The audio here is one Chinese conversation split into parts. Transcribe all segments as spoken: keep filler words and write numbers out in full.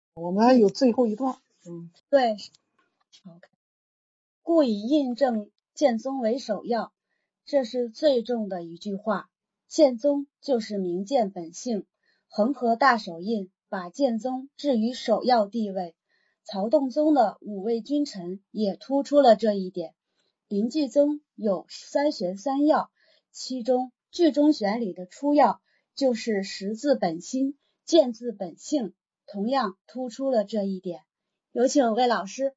我们还有最后一段。 嗯，对，好看。故以印证剑宗为首要，这是最重的一句话。剑宗就是明剑本性，恒河大手印把剑宗置于首要地位。曹洞宗的五位君臣也突出了这一点。临济宗有三玄三要，其中剧中玄里的初要就是识字本心，见字本性，同样突出了这一点。有请魏老师。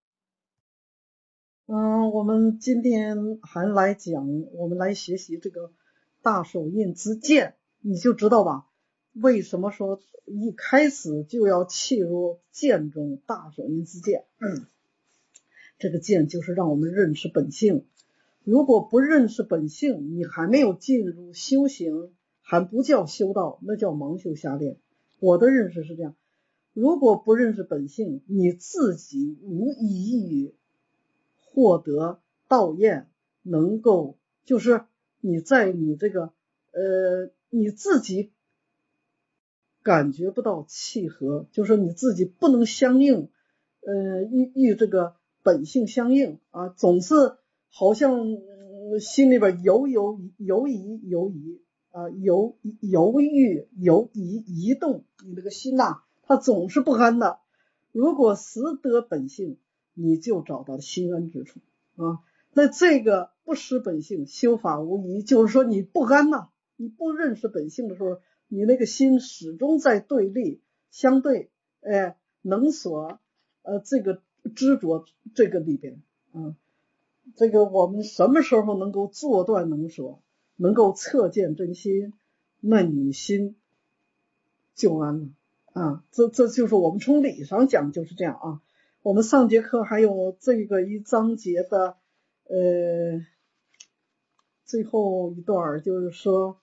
嗯，我们今天还来讲，我们来学习这个大手印之剑，你就知道吧，为什么说一开始就要契入剑中大手印之剑。嗯，这个剑就是让我们认识本性。如果不认识本性，你还没有进入修行，还不叫修道，那叫盲修瞎练。我的认识是这样，如果不认识本性，你自己无异于获得道验，能够就是你在你这个呃你自己感觉不到契合，就是你自己不能相应，呃与与这个本性相应啊，总是好像、呃、心里边犹犹犹疑犹疑啊，犹犹豫犹疑移动，你这个心呐、啊，它总是不安的。如果识得本性，你就找到心安之处啊。那这个不识本性，修法无疑，就是说你不安呐、啊，你不认识本性的时候，你那个心始终在对立相对，哎，能所呃这个执着这个里边啊。这个我们什么时候能够坐断能所，能够测见真心，那你心就安了啊。这这就是我们从理上讲就是这样啊。我们上节课还有这个一章节的呃最后一段，就是说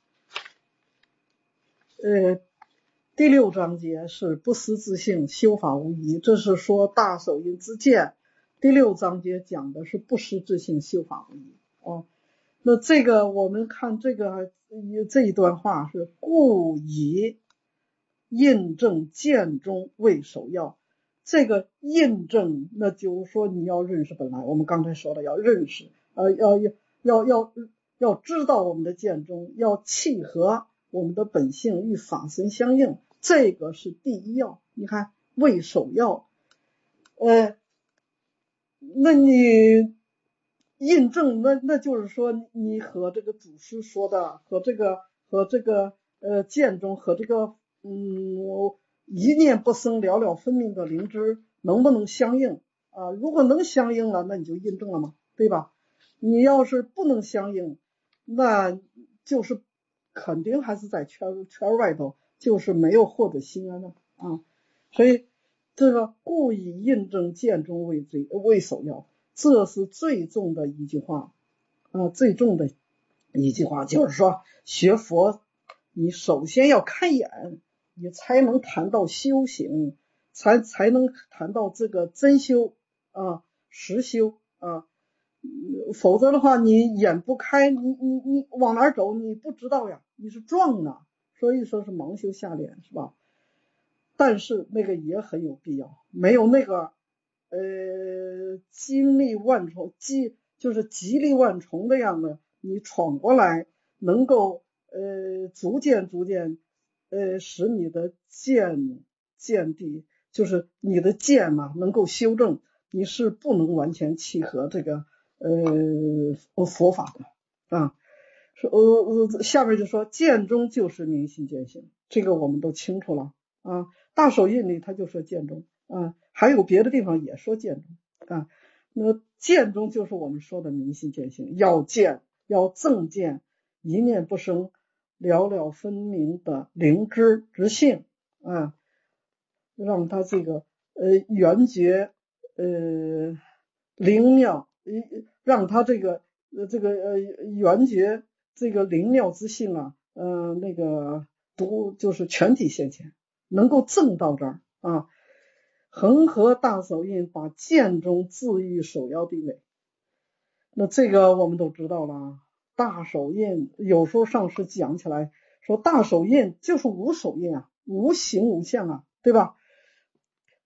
呃第六章节是不失自性，修法无疑，这是说大手印之剑。第六章节讲的是不失自性，修法无疑啊。那这个我们看这个这一段话是故以印证剑中为首要。这个印证，那就是说你要认识本来，我们刚才说的要认识，呃，要要要要知道我们的剑中，要契合我们的本性与法身相应，这个是第一要。你看为首要，呃，那你印证，那那就是说你和这个祖师说的，和这个和这个呃剑中和这个嗯一念不生了了分明的灵芝能不能相应啊？如果能相应了，那你就印证了嘛，对吧？你要是不能相应，那就是肯定还是在圈圈外头，就是没有获得心安的啊。所以这个故以印证剑中为最为首要，这是最重的一句话啊，最重的一句话就是说，学佛你首先要开眼，你才能谈到修行，才才能谈到这个真修啊，实修啊。否则的话，你眼不开，你你你往哪走，你不知道呀，你是撞啊，所以说是盲修瞎练，是吧？但是那个也很有必要，没有那个呃精力万重，激就是极力万重的样的，你闯过来，能够呃逐渐逐渐呃使你的见见地，就是你的见嘛，能够修正，你是不能完全契合这个呃佛法的啊。呃呃，下面就说见中就是明心见性，这个我们都清楚了啊。大手印里他就说见中啊，还有别的地方也说见中啊。那见中就是我们说的明心见性，要见，要正见，一念不生，了了分明的灵知之性啊，让他这个呃圆觉呃灵妙，让他这个呃这个呃圆觉这个灵妙之性啊，呃那个独就是全体现前，能够证到这儿啊。恒河大手印把剑中置于首要地位，那这个我们都知道了。大手印有时候上师讲起来说，大手印就是无手印啊，无形无相啊，对吧？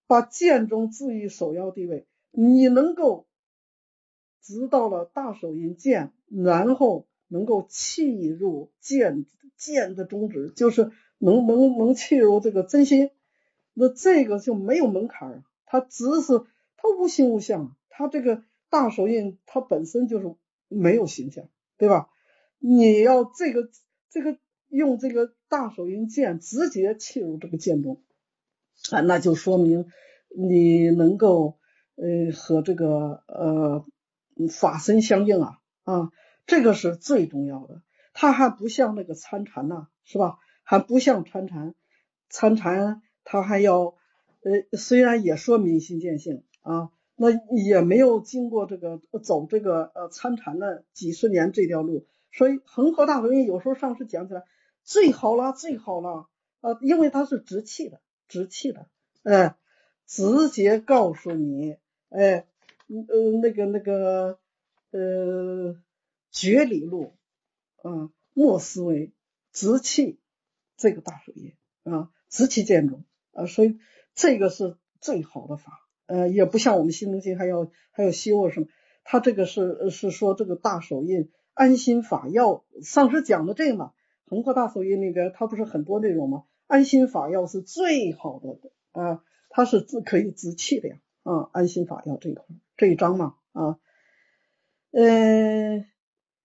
把剑中置于首要地位，你能够知道了大手印剑，然后能够契入剑剑的宗旨，就是能能能契入这个真心，那这个就没有门槛啊，它只是它无形无相，它这个大手印它本身就是没有形象，对吧？你要这个这个用这个大手印剑直接契入这个剑中啊，那就说明你能够呃和这个呃法身相应啊啊，这个是最重要的。它还不像那个参禅呐、啊，是吧？还不像参禅，参禅它还要呃虽然也说明心见性啊，那也没有经过这个走这个呃参禅的几十年这条路，所以恒河大手印有时候上师讲起来最好了最好了啊，因为它是直气的直气的，哎，直接告诉你，哎，呃那个那个呃绝理路，啊，莫思维直气这个大手印啊，直气见中啊，所以这个是最好的法。呃，也不像我们新中心还要还要修什么，他这个是是说这个大手印安心法药，上师讲的这个嘛，恒河大手印那个他不是很多内容吗？安心法药是最好的啊，它是自可以止气的呀啊，安心法药这一块这一章嘛啊，呃，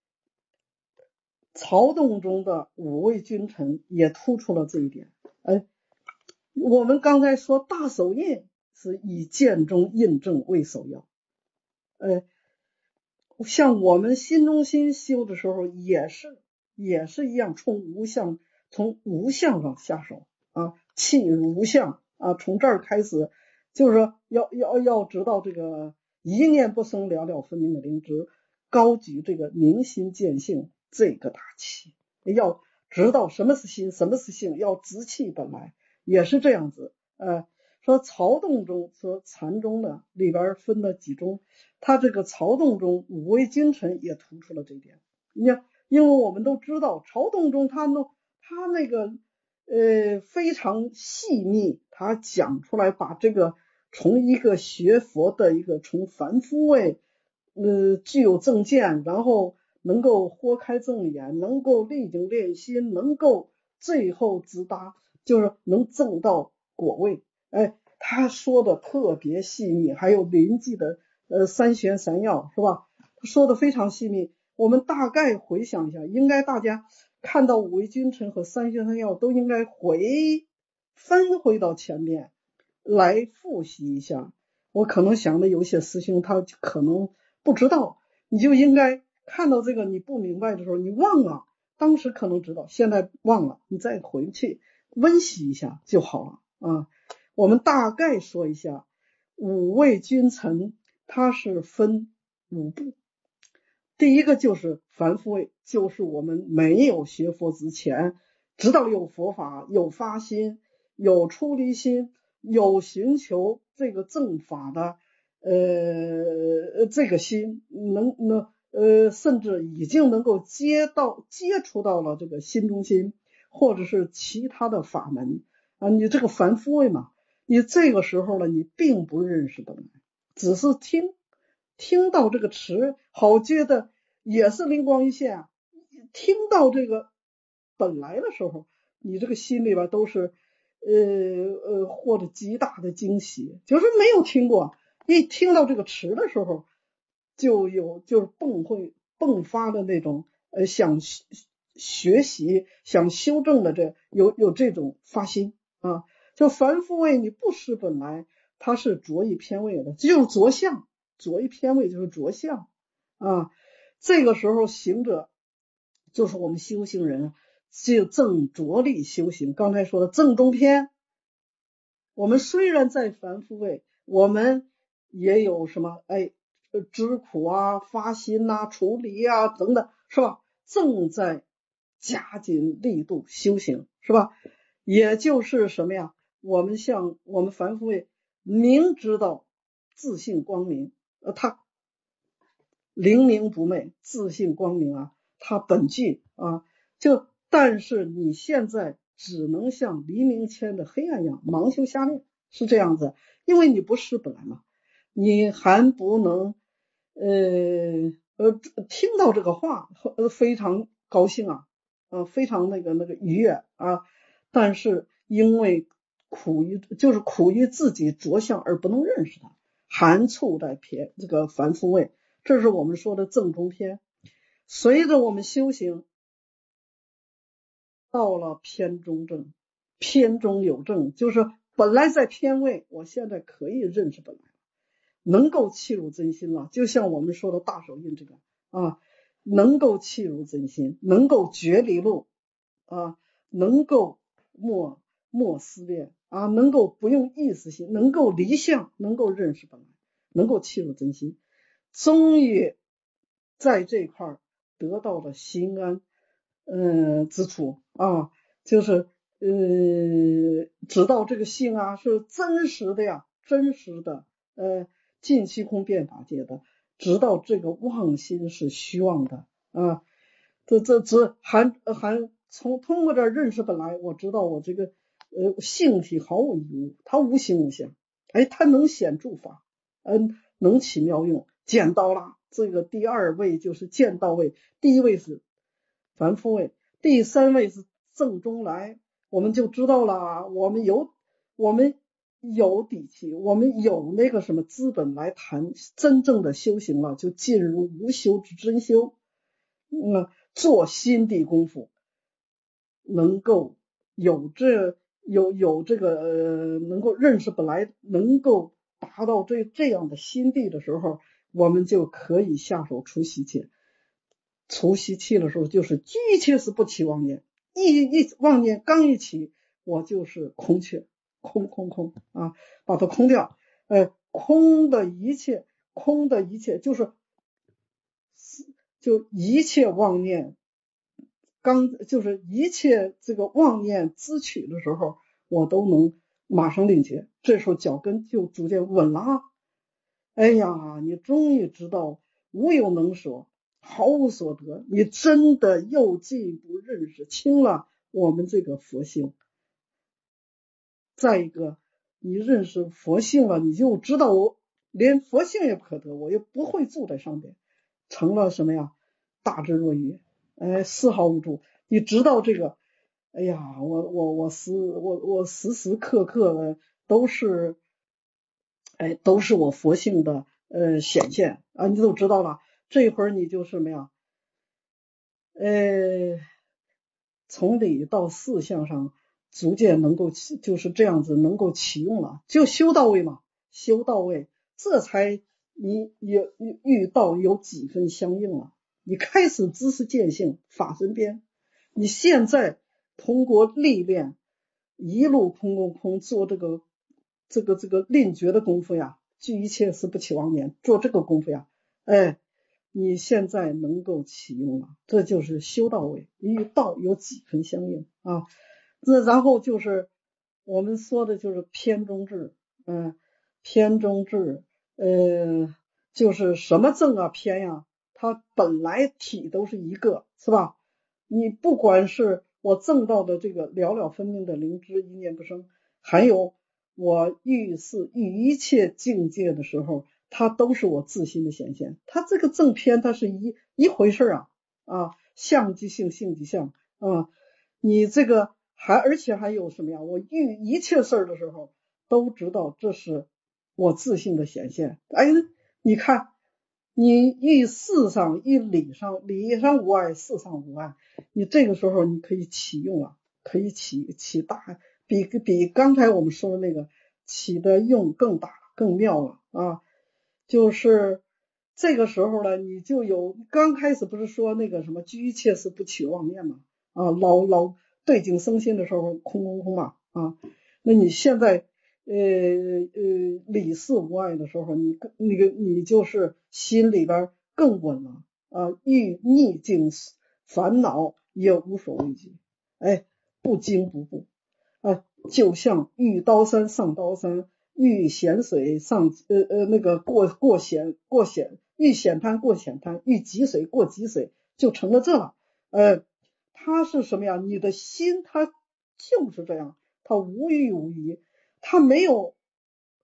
曹洞中的五位君臣也突出了这一点。呃，我们刚才说大手印是以剑中印证为首要，呃，像我们新中心修的时候也是也是一样，从无相从无相上下手啊，气入无相啊，从这儿开始，就是说要要要知道这个一念不生了了分明的灵知，高举这个明心见性这个大气，要知道什么是心，什么是性，要直气本来，也是这样子。呃，说曹洞中说禅宗呢里边分了几宗，他这个曹洞中五位君臣也突出了这一点。你看，因为我们都知道曹洞中他呢他那个呃非常细密，他讲出来把这个从一个学佛的一个从凡夫位呃具有正见，然后能够豁开正眼，能够历经练心，能够最后直达就是能证到果位。哎，他说的特别细密，还有临济的呃三玄三要是吧？他说的非常细密。我们大概回想一下，应该大家看到五位君臣和三玄三要都应该回翻回到前面来复习一下。我可能想的有些师兄他可能不知道，你就应该看到这个你不明白的时候，你忘了，当时可能知道，现在忘了，你再回去温习一下就好了啊。我们大概说一下，五位君臣它是分五步。第一个就是凡夫位，就是我们没有学佛之前，知道有佛法，有发心，有出离心，有寻求这个正法的呃这个心，能能呃甚至已经能够接到接触到了这个心中心，或者是其他的法门啊，你这个凡夫位嘛，你这个时候呢，你并不认识本来，只是听听到这个词，好觉得也是灵光一现，听到这个本来的时候，你这个心里边都是呃呃获得极大的惊喜，就是没有听过，一听到这个词的时候，就有就是迸会迸发的那种呃想学习想修正的这有有这种发心啊。就凡夫位你不识本来，它是着意偏位的，就是着相，着意偏位就是着相啊。这个时候行者就是我们修行人就正着力修行。刚才说的正中篇，我们虽然在凡夫位，我们也有什么哎知苦啊、发心啊、处理啊等等，是吧？正在加紧力度修行，是吧？也就是什么呀？我们像我们凡夫位明知道自信光明，呃，他灵明不昧，自信光明啊，他本具啊，就但是你现在只能像黎明前的黑暗一样盲修瞎练，是这样子。 因为你不失本来嘛，你还不能呃呃听到这个话呃非常高兴啊，呃非常那个那个愉悦啊，但是因为苦于就是苦于自己着相而不能认识它，含处在偏这个凡夫位，这是我们说的正中偏。随着我们修行到了偏中正，偏中有正，就是本来在偏位，我现在可以认识本来，能够契入真心了。就像我们说的大手印这个啊，能够契入真心，能够觉离路啊，能够莫莫思恋啊，能够不用意识心，能够离相，能够认识本来，能够契入真心，终于在这块得到了心安嗯、呃、之处啊，就是呃知道这个性啊是真实的呀，真实的呃尽虚空变法界的，知道这个妄心是虚妄的啊，这这这还还从通过这认识本来，我知道我这个呃性体毫无一物，它无形无相，哎，它能显诸法，嗯、呃，能起妙用，见到了。这个第二位就是见到位，第一位是凡夫位，第三位是正中来，我们就知道了，我们有我们有底气，我们有那个什么资本来谈真正的修行了，就进入无修之真修，嗯，做心地功夫，能够有这有有这个呃，能够认识本来，能够达到这这样的心地的时候，我们就可以下手除习气。除习气的时候，就是居一切是不起妄念，一一妄念刚一起，我就是空缺，空空空啊，把它空掉。呃，空的一切，空的一切就是就一切妄念，刚就是一切这个妄念滋取的时候，我都能马上领结，这时候脚跟就逐渐稳了啊。哎呀，你终于知道无有能舍，毫无所得，你真的又进一步认识清了我们这个佛性。再一个，你认识佛性了，你就知道我连佛性也不可得，我又不会住在上边，成了什么呀？大智若愚，哎，丝毫无助。你知道这个，哎呀，我我我时我我时时刻刻的都是，哎，都是我佛性的呃显现啊，你都知道了。这一会儿你就什么呀？呃，从理到事项上逐渐能够就是这样子能够启用了，就修到位嘛，修到位，这才你也遇到有几分相应了。你开始知识见性法身边，你现在通过历练一路空空空做这个这个这个令觉的功夫呀，具一切是不起妄念，做这个功夫呀，哎。你现在能够启用了，这就是修到位，与道有几分相应啊。那然后就是我们说的就是偏中治，嗯，偏中治，呃，就是什么正啊偏呀、啊，它本来体都是一个，是吧？你不管是我正道的这个了了分明的灵知一念不生，还有我遇事遇一切境界的时候，它都是我自心的显现，它这个正偏它是一一回事啊啊，相即性，性即相啊，你这个还而且还有什么呀？我遇一切事儿的时候，都知道这是我自性的显现。哎，你看，你遇事上遇理上，理上无碍，事上无碍，你这个时候你可以启用啊，可以起起大，比比刚才我们说的那个起的用更大更妙了啊。就是这个时候呢，你就有刚开始不是说那个什么居一切是不起妄念嘛，啊，老老对境生心的时候空空空嘛啊，那你现在呃呃理事无碍的时候，你那个你就是心里边更稳了啊，遇逆境烦恼也无所畏惧，哎，不惊不怖啊，就像遇刀山上刀山。遇险水上呃呃那个过过险过险，遇险滩过险滩，遇急水过急水，就成了这了。呃，它是什么呀？你的心它就是这样，它无欲无疑，它没有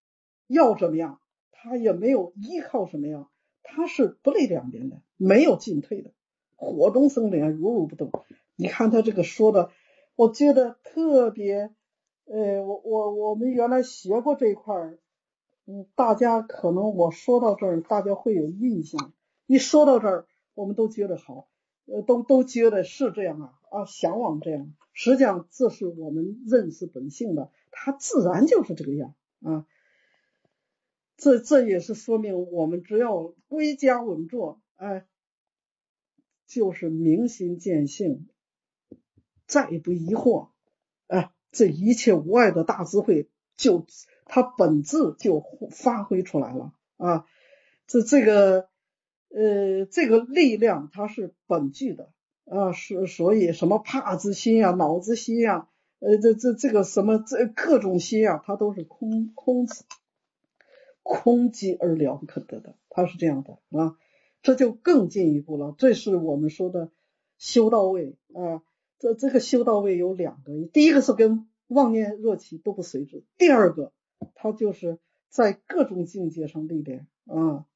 要怎么样，他也没有依靠什么样，他是不累两边的，没有进退的，火中生莲，如如不动。你看他这个说的，我觉得特别，呃，我我我们原来学过这一块儿，嗯，大家可能我说到这儿，大家会有印象。一说到这儿，我们都觉得好，呃，都都觉得是这样啊啊，向往这样。实际上，这是我们认识本性的，它自然就是这个样啊。这这也是说明我们只要归家稳坐，哎，就是明心见性，再不疑惑，哎，这一切无碍的大智慧就它本质就发挥出来了啊。这这个呃这个力量它是本具的啊，是所以什么怕之心呀、恼之心呀，呃这这这个什么这各种心呀，它都是空空空寂而了不可得的，它是这样的啊。这就更进一步了，这是我们说的修到位啊。这这个修到位有两个，第一个是跟妄念热气都不随之，第二个它就是在各种境界上历练啊，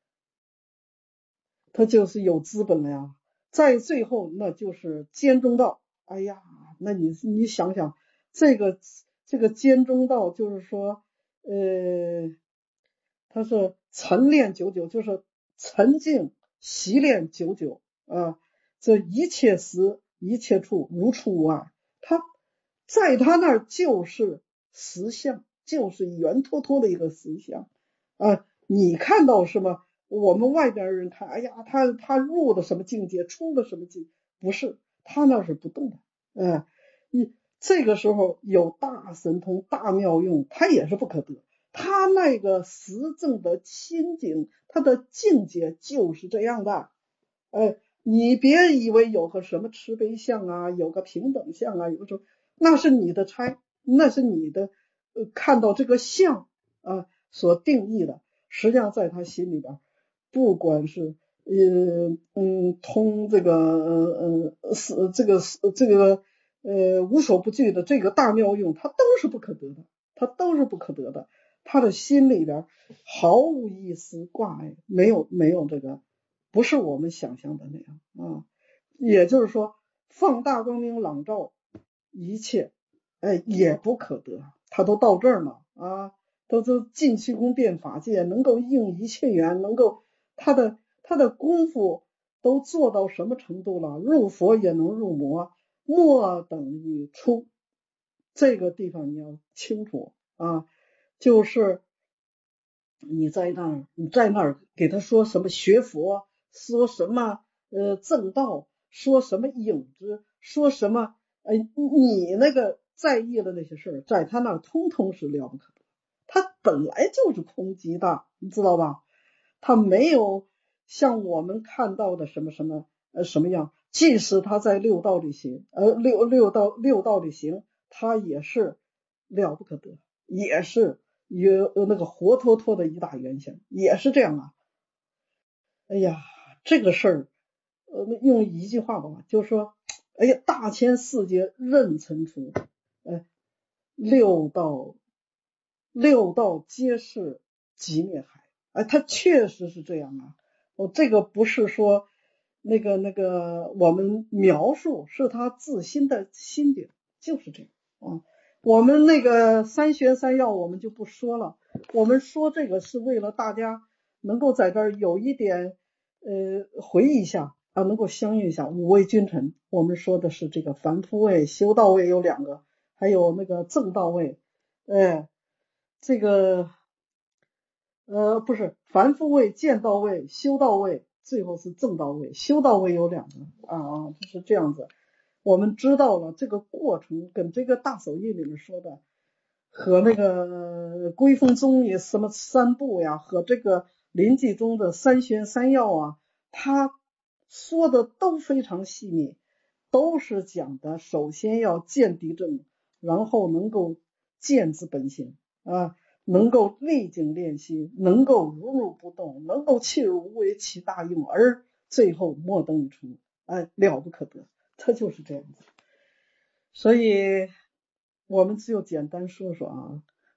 它就是有资本了呀。在最后那就是兼中道，哎呀，那你你想想，这个这个兼中道就是说，呃，它是晨练久久，就是沉静习练久久啊，这一切时一切处如出无碍，他在他那儿就是实相，就是圆脱脱的一个实相啊。你看到什么？我们外边人看，哎呀，他他入了什么境界，出了什么境界？不是，他那是不动的。嗯，你这个时候有大神通、大妙用，他也是不可得。他那个实证的清净，他的境界就是这样的。哎，你别以为有个什么慈悲相啊，有个平等相啊，有个什么，那是你的猜，那是你的呃看到这个相啊所定义的。实际上在他心里边，不管是呃嗯通这个呃呃是这个是这个呃无所不具的这个大妙用，它都是不可得的，它都是不可得的。他的心里边毫无一丝挂碍，没有没有这个，不是我们想象的那样啊。也就是说，放大光明朗照一切，哎，也不可得。他都到这儿了啊，都都尽虚空遍法界，能够应一切缘，能够他的他的功夫都做到什么程度了？入佛也能入魔，莫等于出。这个地方你要清楚啊。就是你在那儿，你在那儿给他说什么学佛，说什么呃正道，说什么影子，说什么呃你那个在意的那些事儿，在他那儿通通是了不可得。他本来就是空寂的，你知道吧？他没有像我们看到的什么什么呃什么样，即使他在六道里行，呃六六道六道里行，他也是了不可得，也是有那个活脱脱的一大原相，也是这样啊。哎呀，这个事儿，呃，用一句话吧，就是说，哎呀，大千世界任尘出，呃，六道六道皆是极灭海，哎，它确实是这样啊。我这个不是说那个那个我们描述，是他自心的心境，就是这样啊。我们那个三玄三要我们就不说了，我们说这个是为了大家能够在这儿有一点呃回忆一下啊，能够相应一下五位君臣。我们说的是这个凡夫位、修道位有两个，还有那个正道位。哎，这个呃不是凡夫位、见道位、修道位，最后是正道位。修道位有两个啊啊，就是这样子。我们知道了这个过程，跟这个大手印里面说的和那个归峰宗里什么三部呀，和这个临济宗的三玄三要啊，他说的都非常细腻，都是讲的首先要见敌正，然后能够见之本性啊，能够历经练习，能够如如不动，能够切入无为其大用，而最后莫等于出，哎，了不可得，它就是这样子。所以我们只有简单说说啊，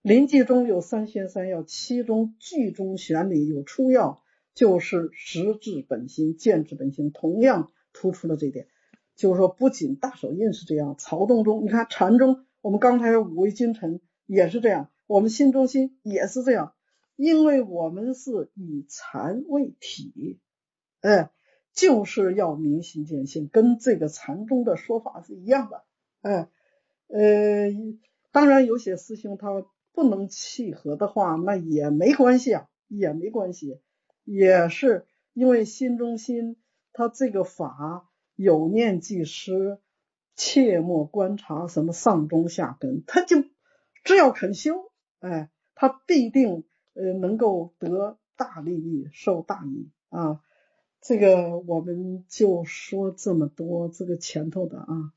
临济中有三玄三要，其中句中玄理有初要，就是实质本心、见智本心，同样突出了这点。就是说不仅大手印是这样，曹洞中你看禅中，我们刚才五味君臣也是这样，我们心中心也是这样，因为我们是以禅为体，哎，就是要明心见性，跟这个禅宗的说法是一样的。哎，呃，当然有些师兄他不能契合的话，那也没关系啊，也没关系，也是因为心中心他这个法有念即失，切莫观察什么上中下根，他就只要肯修，哎，他必定呃能够得大利益，受大益啊。这个我们就说这么多，这个前头的啊。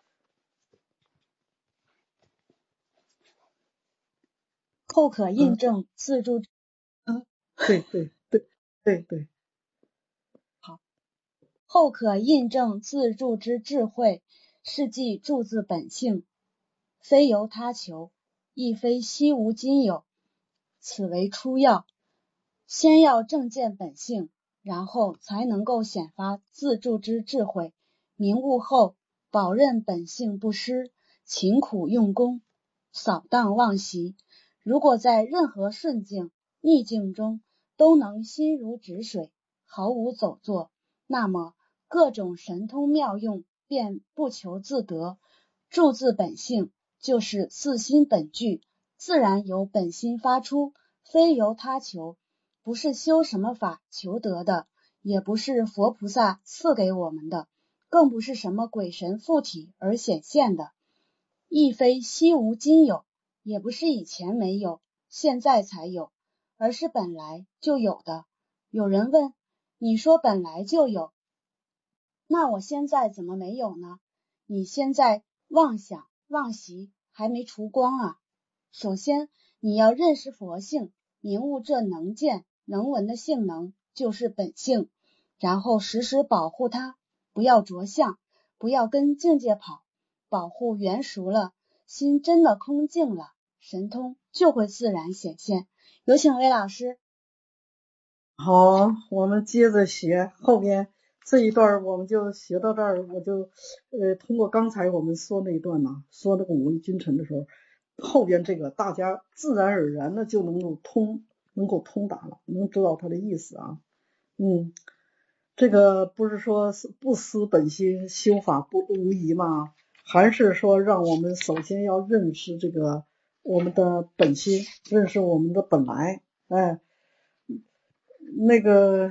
后可印证自助。 嗯，对对对对对。 好，后可印证自助之智慧，是即助自本性，非由他求，亦非悉无今有，此为初要。先要正见本性，然后才能够显发自助之智慧。明悟后，保任本性不失，勤苦用功，扫荡妄习。如果在任何顺境、逆境中都能心如止水，毫无走作，那么各种神通妙用便不求自得。助自本性就是自心本具，自然由本心发出，非由他求，不是修什么法求得的，也不是佛菩萨赐给我们的，更不是什么鬼神附体而显现的，亦非悉无今有，也不是以前没有，现在才有，而是本来就有的。有人问，你说本来就有，那我现在怎么没有呢？你现在妄想妄习还没除光啊。首先你要认识佛性，明悟这能见能闻的性能就是本性，然后时时保护它，不要着相，不要跟境界跑，保护圆熟了，心真的空净了，神通就会自然显现。有请魏老师。 好，我们接着学后边这一段，我们就学到这儿。我就呃通过刚才我们说那一段呢，说那个五味君臣的时候，后边这个大家自然而然的就能够通，能够通达了，能知道它的意思啊。嗯，这个不是说不思本心，修法不无疑吗？还是说让我们首先要认识这个我们的本心，认识我们的本来，哎。那个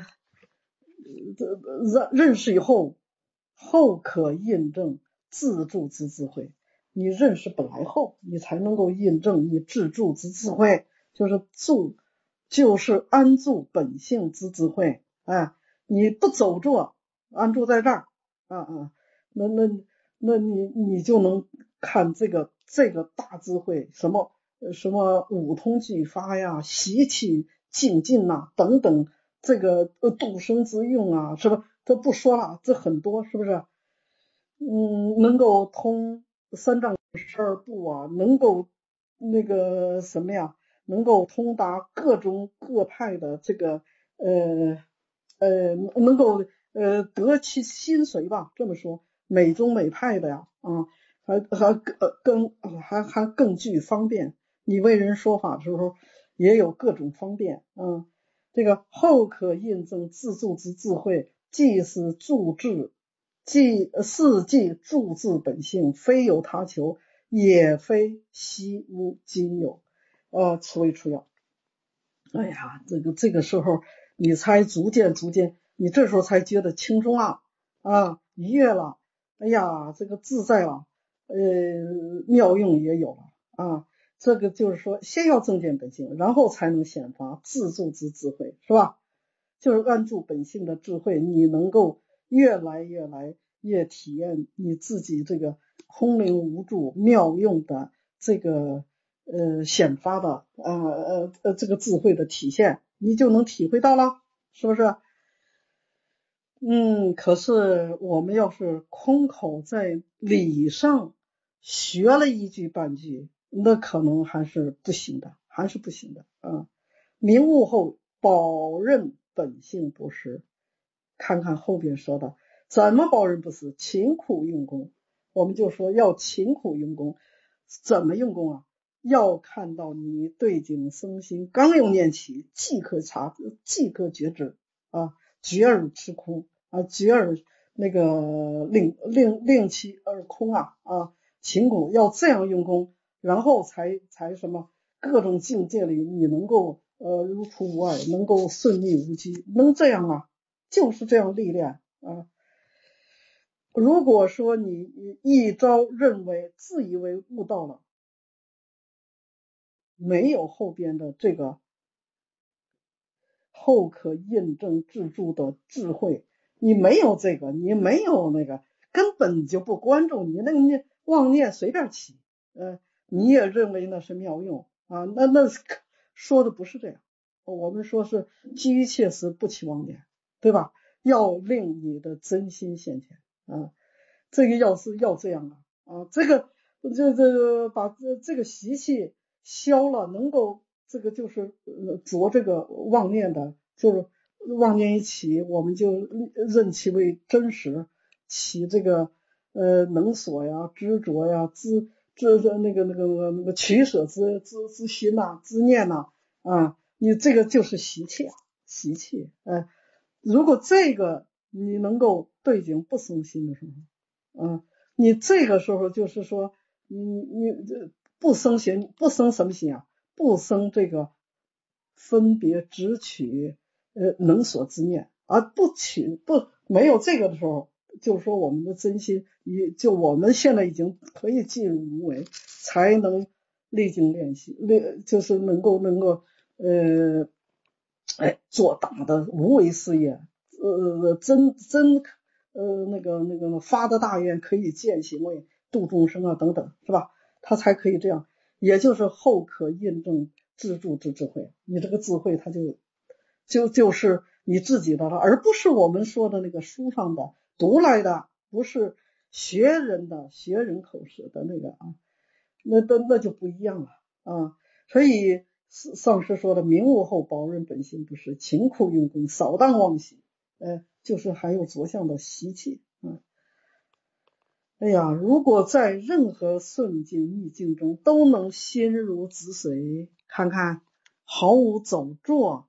认认识以后，后可印证自助之智慧。你认识本来后，你才能够印证你自助之智慧，就是住，就是安住本性之智慧。哎，你不走着，安住在这儿，啊啊，那那那你你就能看这个这个大智慧，什么什么五通俱发呀，习气精进呐、啊，等等。这个度生之用啊，是吧？这不说了，这很多，是不是？嗯，能够通三藏十二部啊，能够那个什么呀，能够通达各种各派的这个呃呃，能够呃得其心髓吧，这么说，美宗美派的呀，啊，还还更还还更具方便。你为人说法的时候，也有各种方便，啊。这个后可印证自助之智慧，既是助智，既是即助智本性，非有他求，也非悉无今有，呃，此为初要。哎呀，这个这个时候你才逐渐逐渐，你这时候才觉得轻松了啊，愉悦了，哎呀，这个自在了，呃，妙用也有了啊。这个就是说，先要正见本性，然后才能显发自助之智慧，是吧？就是按住本性的智慧，你能够越来越来越体验你自己这个空灵无助妙用的这个呃显发的呃呃呃这个智慧的体现，你就能体会到了，是不是？嗯，可是我们要是空口在理上学了一句半句， 那可能还是不行的，还是不行的啊。明悟后保任本性不失，看看后边说的怎么保任不失，勤苦用功。我们就说要勤苦用功，怎么用功啊？要看到你对境生心，刚有念起，即可察，即可觉知啊，觉而知空啊，觉而那个令令令其而空啊啊，勤苦要这样用功，然后才才什么各种境界里你能够呃如出无碍，能够顺利无拘，能这样啊，就是这样历练啊。如果说你一朝认为自以为悟到了，没有后边的这个后可印证自助的智慧，你没有这个，你没有那个，根本就不关注你那个念妄念随便起，呃，你也认为那是妙用啊？那那说的不是这样，我们说是基于切实不起妄念，对吧？要令你的真心现前啊，这个要是要这样啊啊，这个这这把这这个习气消了，能够这个就是呃着这个妄念的，就是妄念一起，我们就认其为真实，起这个呃能所呀、执着呀、知这这那个那个那个取舍之之之心呐、之念呐啊，你这个就是习气啊，习气。呃，如果这个你能够对境不生心的时候，啊，你这个时候就是说，你你不生心，不生什么心啊？不生这个分别执取呃能所之念，而不取不没有这个的时候，就是说我们的真心，也就我们现在已经可以进入无为，才能历经练习，练就是能够能够呃哎做大的无为事业，呃真真呃那个那个发的大愿可以践行为度众生啊等等，是吧？他才可以这样，也就是后可印证自助之智慧，你这个智慧它就就就是你自己的了，而不是我们说的那个书上的读来的，不是学人的学人口舌的那个啊，那那那就不一样了啊。所以上师说的明悟后保任本性不失，勤苦用功，扫荡妄习，呃，就是还有着相的习气啊。哎呀，如果在任何顺境逆境中都能心如止水，看看毫无走拙，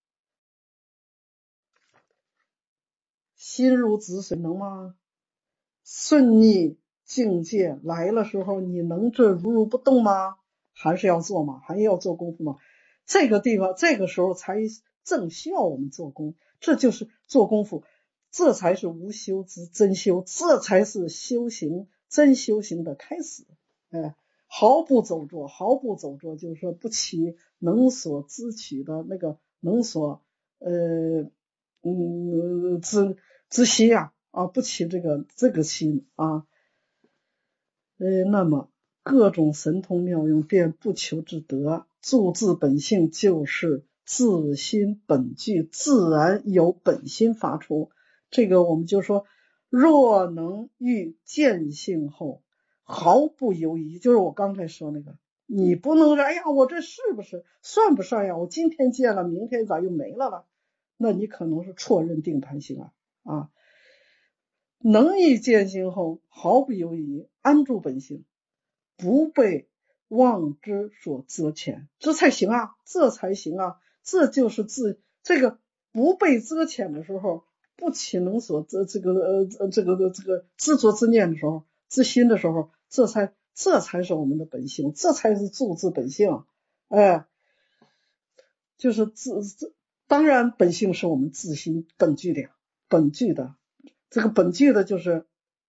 心如止水能吗？顺逆境界来了时候，你能这如如不动吗？还是要做吗？还要做功夫吗？这个地方，这个时候才正需要我们做功，这就是做功夫，这才是无修之真修，这才是修行真修行的开始。哎，毫不走拙，毫不走拙，就是说不起能所知取的那个能所呃嗯之之心啊啊，不起这个这个心啊，呃，那么各种神通妙用便不求之得，助自本性就是自心本具，自然由本心发出。这个我们就说，若能遇见性后毫不犹豫，就是我刚才说那个，你不能说哎呀我这是不是算不算呀，我今天见了明天咋又没了了，那你可能是错认定盘性啊啊。能遇见性后毫不犹豫安住本性，不被妄之所遮遣，这才行啊，这才行啊，这就是自这个不被遮遣的时候，不起能所这这个呃这个这个执着之念的时候，之心的时候，这才这才是我们的本性，这才是住自本性，哎，就是自自当然本性是我们自心本具的本具的，这个本具的就是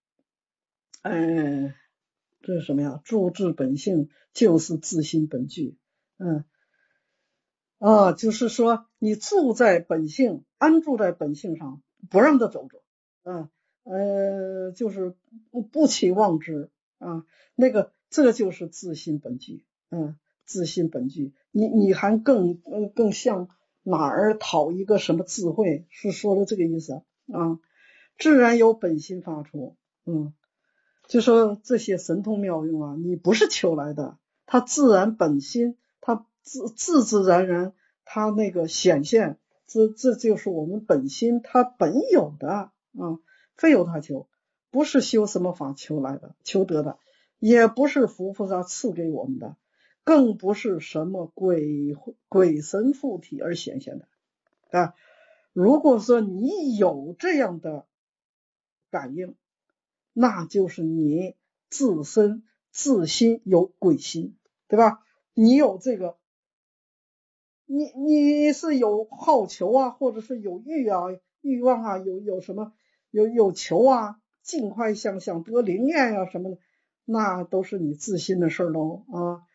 嗯，这是什么呀？住至本性就是自心本具，嗯啊，就是说你住在本性，安住在本性上，不让它走着，嗯呃，就是不不起妄之啊，那个这就是自心本具，嗯，自心本具，你你还更更更像哪儿讨一个什么智慧？是说的这个意思啊？自然由本心发出，嗯。就说这些神通妙用啊，你不是求来的， 它自然本心，它自自自然然它那个显现，这这就是我们本心它本有的啊，非有他求，不是修什么法求来的求得的，也不是佛菩萨赐给我们的，更不是什么鬼鬼神附体而显现的啊。如果说你有这样的感应，那就是你自身自心有鬼心，对吧？你有这个，你你是有好求啊，或者是有欲啊欲望啊，有有什么有有求啊，尽快想想得灵验啊什么的，那都是你自心的事喽啊。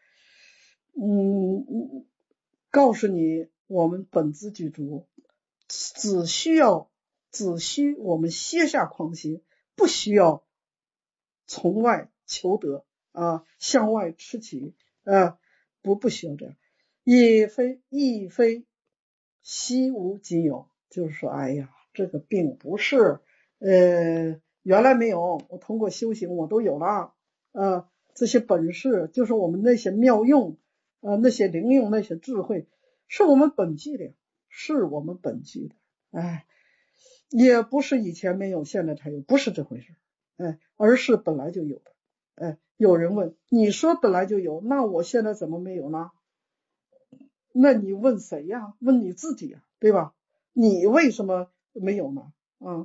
嗯，告诉你我们本自具足，只需要只需我们歇下狂心，不需要从外求得啊，向外吃取啊，不不需要这样。亦非亦非稀无仅有，就是说，哎呀，这个并不是呃原来没有，我通过修行我都有了，呃这些本事就是我们那些妙用，呃那些灵用，那些智慧，是我们本具的，是我们本具的，哎，也不是以前没有，现在才有，不是这回事，哎，而是本来就有的。哎，有人问，你说本来就有，那我现在怎么没有呢？那你问谁呀？问你自己啊，对吧？你为什么没有呢？啊，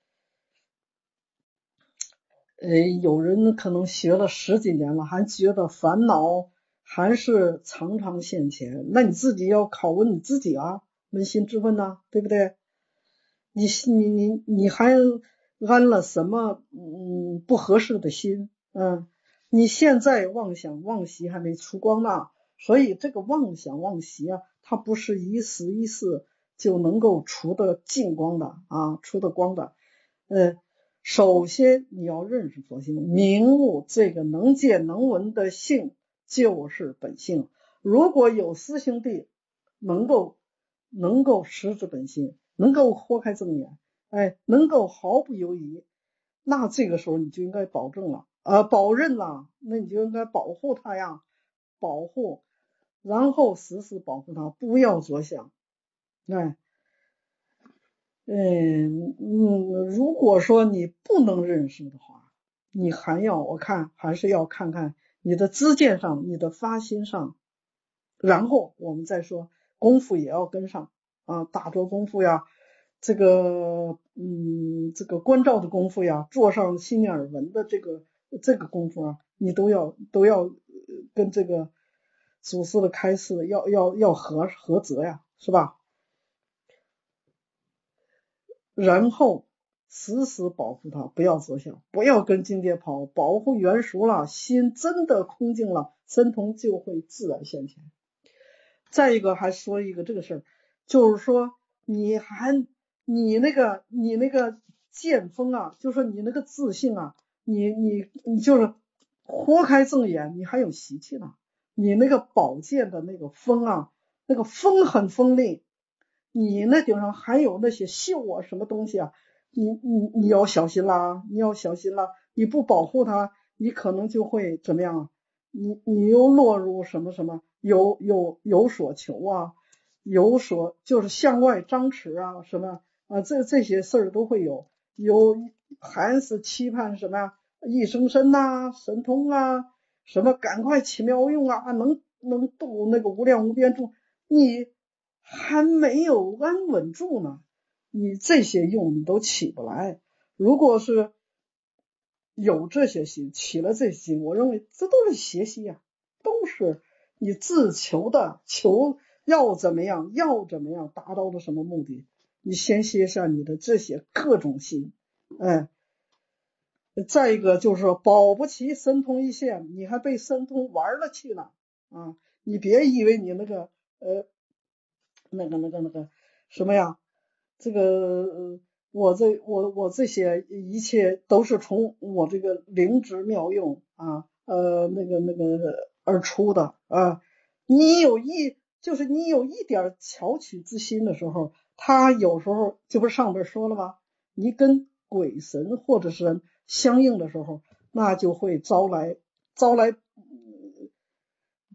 呃，有人可能学了十几年了，还觉得烦恼还是常常现前，那你自己要拷问你自己啊，扪心自问呐，对不对？你你你你还安了什么嗯不合适的心？嗯，你现在妄想妄习还没出光呢，所以这个妄想妄习啊，它不是一时一世就能够出得净光的啊，出得光的。呃，首先你要认识佛性，明悟这个能见能闻的性就是本性。如果有师兄弟能够能够识之本性，能够豁开正眼，哎，能够毫不犹豫，那这个时候你就应该保证了，呃，保任了，那你就应该保护他呀，保护，然后时时保护他，不要着想，哎，嗯嗯，如果说你不能认识的话，你还要我看还是要看看你的知见上，你的发心上，然后我们再说功夫也要跟上啊，打坐功夫呀，这个嗯这个观照的功夫呀，坐上心念耳闻的这个这个功夫啊，你都要都要跟这个祖师的开示要要要合合则呀，是吧？然后时时保护它，不要着想，不要跟境界跑，保护圆熟了，心真的空净了，神通就会自然现前。再一个还说一个这个事儿，就是说你还你那个你那个剑锋啊，就是说你那个自信啊，你你你就是豁开正眼，你还有习气呢，你那个宝剑的那个锋啊，那个锋很锋利，你那顶上还有那些锈啊什么东西啊，你你你要小心啦，你要小心啦，你不保护它，你可能就会怎么样啊？你你又落入什么什么有有有所求啊，有所就是向外张弛啊什么啊，这这些事儿都会有，有还是期盼什么呀？一生身呐、神通啊，什么赶快起妙用啊，能能度那个无量无边众，你还没有安稳住呢，你这些用你都起不来。如果是有这些心，起了这些心，我认为这都是邪心呀，都是你自求的，求要怎么样，要怎么样，达到了什么目的？你先歇下你的这些各种心，哎，再一个就是说，保不齐神通一现，你还被神通玩了去了啊！你别以为你那个呃那个那个那个什么呀，这个呃我这我我这些一切都是从我这个灵芝妙用啊呃那个那个而出的啊。你有一就是你有一点巧取之心的时候，他有时候这不是上边说了吗？你跟鬼神或者是人相应的时候，那就会招来招来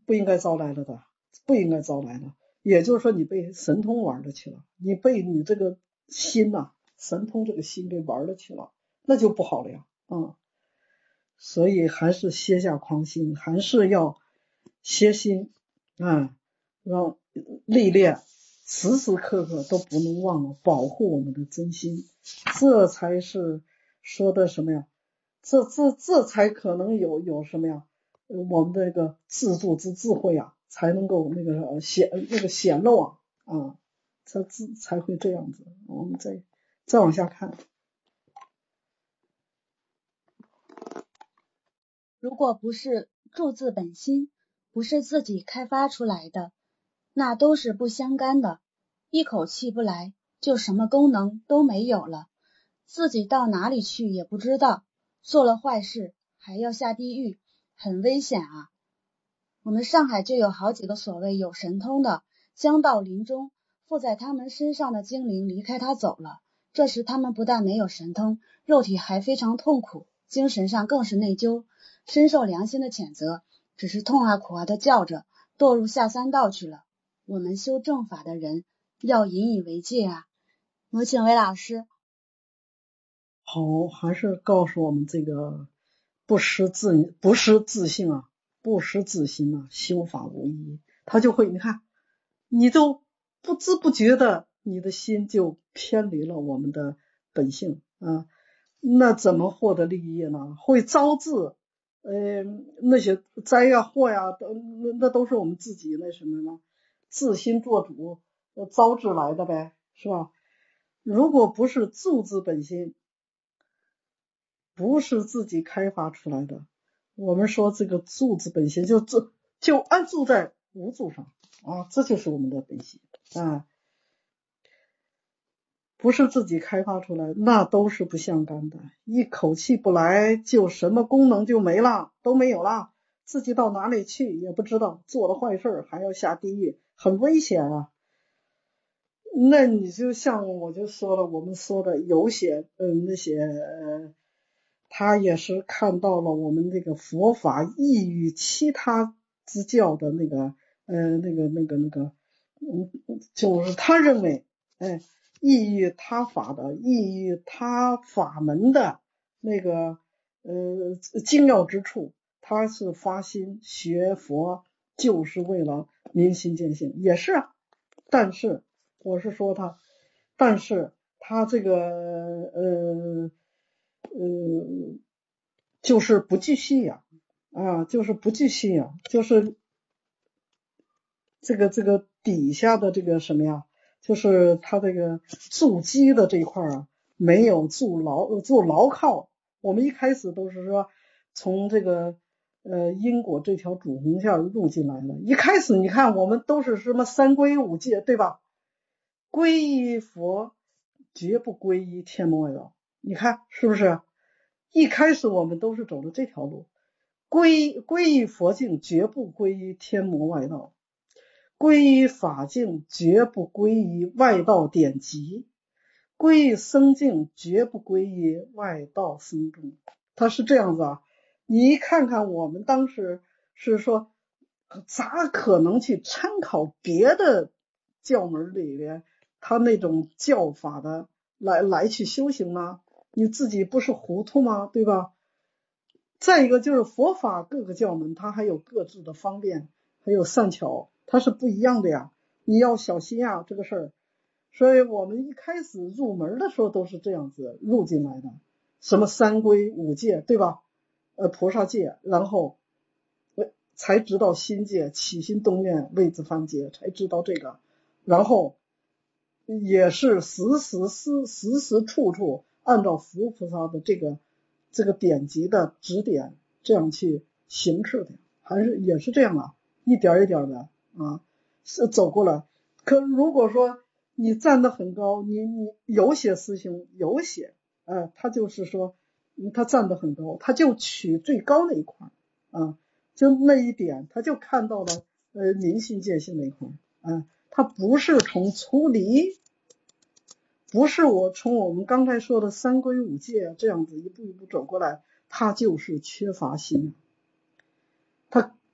不应该招来了的，不应该招来了。也就是说你被神通玩了去了，你被你这个心呐、啊，神通这个心给玩了去了，那就不好了呀。嗯，所以还是歇下狂心，还是要歇心啊，让历练时时刻刻都不能忘了保护我们的真心，这才是说的什么呀？这这这才可能有有什么呀？我们的这个自助之智慧啊，才能够那个显那个显露啊啊，才自才会这样子。我们再再往下看， 如果不是住自本心，不是自己开发出来的，那都是不相干的，一口气不来，就什么功能都没有了，自己到哪里去也不知道，做了坏事还要下地狱，很危险啊。我们上海就有好几个所谓有神通的，将到临终，附在他们身上的精灵离开他走了，这时他们不但没有神通，肉体还非常痛苦，精神上更是内疚，深受良心的谴责，只是痛啊苦啊的叫着，堕入下三道去了。我们修正法的人要引以为戒啊。有请魏老师。 好，还是告诉我们这个不失自不失自信啊，不失自心啊，修法无益，他就会你看，你都不知不觉的，你的心就偏离了我们的本性啊，那怎么获得利益呢？会招致呃那些灾呀祸呀，都那那都是我们自己那什么呢？自心做主招致来的呗，是吧？如果不是住自本心，不是自己开发出来的，我们说这个住自本心，就就就安住在无住上啊，这就是我们的本心啊，不是自己开发出来，那都是不相干的，一口气不来，就什么功能就没了，都没有了，自己到哪里去也不知道，做了坏事还要下地狱，很危险啊。那你就像我就说了，我们说的有些嗯那些呃。他也是看到了我们这个佛法异于其他之教的那个呃那个那个那个嗯，就是他认为哎异于他法的异于他法门的那个呃精要之处，他是发心学佛就是为了明心见性，也是啊，但是我是说他但是他这个呃呃，就是不继续呀，啊，就是不继续呀，就是这个这个底下的这个什么呀，就是他这个筑基的这一块啊，没有筑牢筑牢靠。我们一开始都是说从这个呃因果这条主红线入进来的，一开始你看我们都是什么三皈五戒，对吧？皈依佛，绝不皈依天魔外道。你看是不是？一开始我们都是走的这条路，皈皈依佛境，绝不皈依天魔外道；皈依法境，绝不皈依外道典籍；皈依僧境，绝不皈依外道僧众。他是这样子啊。你看看我们当时是说，咋可能去参考别的教门里边他那种教法的来来去修行呢？你自己不是糊涂吗？对吧？再一个就是佛法各个教门它还有各自的方便，还有善巧，它是不一样的呀，你要小心呀这个事儿。所以我们一开始入门的时候都是这样子入进来的，什么三皈五戒，对吧？呃，菩萨戒，然后才知道心戒，起心动念谓之犯戒，才知道这个，然后也是时时时时时处处按照佛菩萨的这个这个典籍的指点这样去行事的，还是也是这样啊，一点一点的啊是走过来。可如果说你站得很高，你你有些师兄有些呃他就是说他站得很高，他就取最高那一块啊，就那一点他就看到了呃明心见性那一块啊，他不是从出离，不是我从我们刚才说的三皈五戒这样子一步一步走过来，他就是缺乏心，他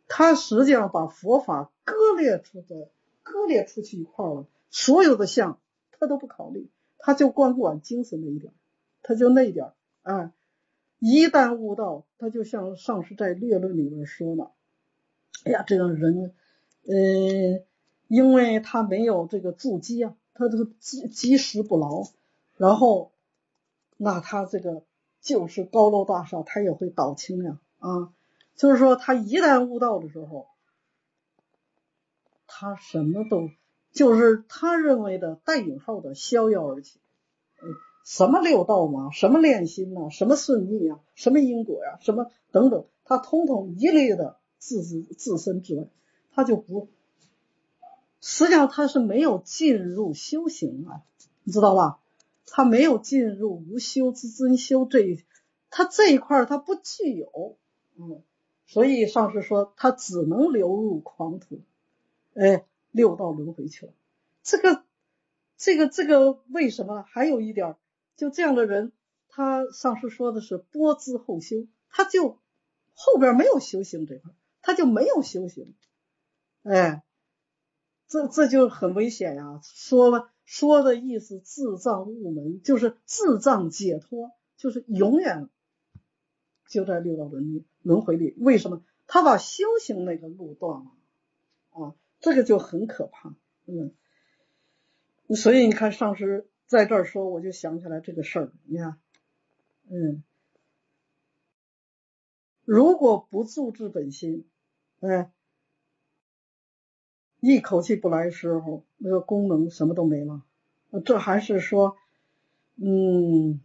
他实际上把佛法割裂出的割裂出去一块了，所有的相他都不考虑，他就光管精神那一点，他就那一点，哎，一旦悟道，他就像上师在略论里面说了，哎呀，这个人，呃，因为他没有这个筑基啊，他这个基基石不牢，然后，那他这个就是高楼大厦，他也会倒倾呀啊，就是说他一旦悟道的时候，他什么都就是他认为的带引号的逍遥而起，嗯，什么六道嘛，什么炼心呐、啊，什么顺逆啊，什么因果呀、啊，什么等等，他统统一律的自自自身之外，他就不，实际上他是没有进入修行啊，你知道吧？他没有进入无修之真修这一，他这一块他不具有，嗯，所以上师说他只能流入狂土，哎，六道轮回去了。这个，这个，这个为什么？还有一点，就这样的人，他上师说的是波之后修，他就后边没有修行这块，他就没有修行，哎。这这就很危险呀！说了说的意思，自障入门就是自障解脱，就是永远就在六道轮轮回里。为什么？他把修行那个路断了啊，这个就很可怕。嗯，所以你看上师在这儿说，我就想起来这个事儿。你看，嗯，如果不住至本心，哎。一口气不来的时候，那个功能什么都没了。这还是说，嗯，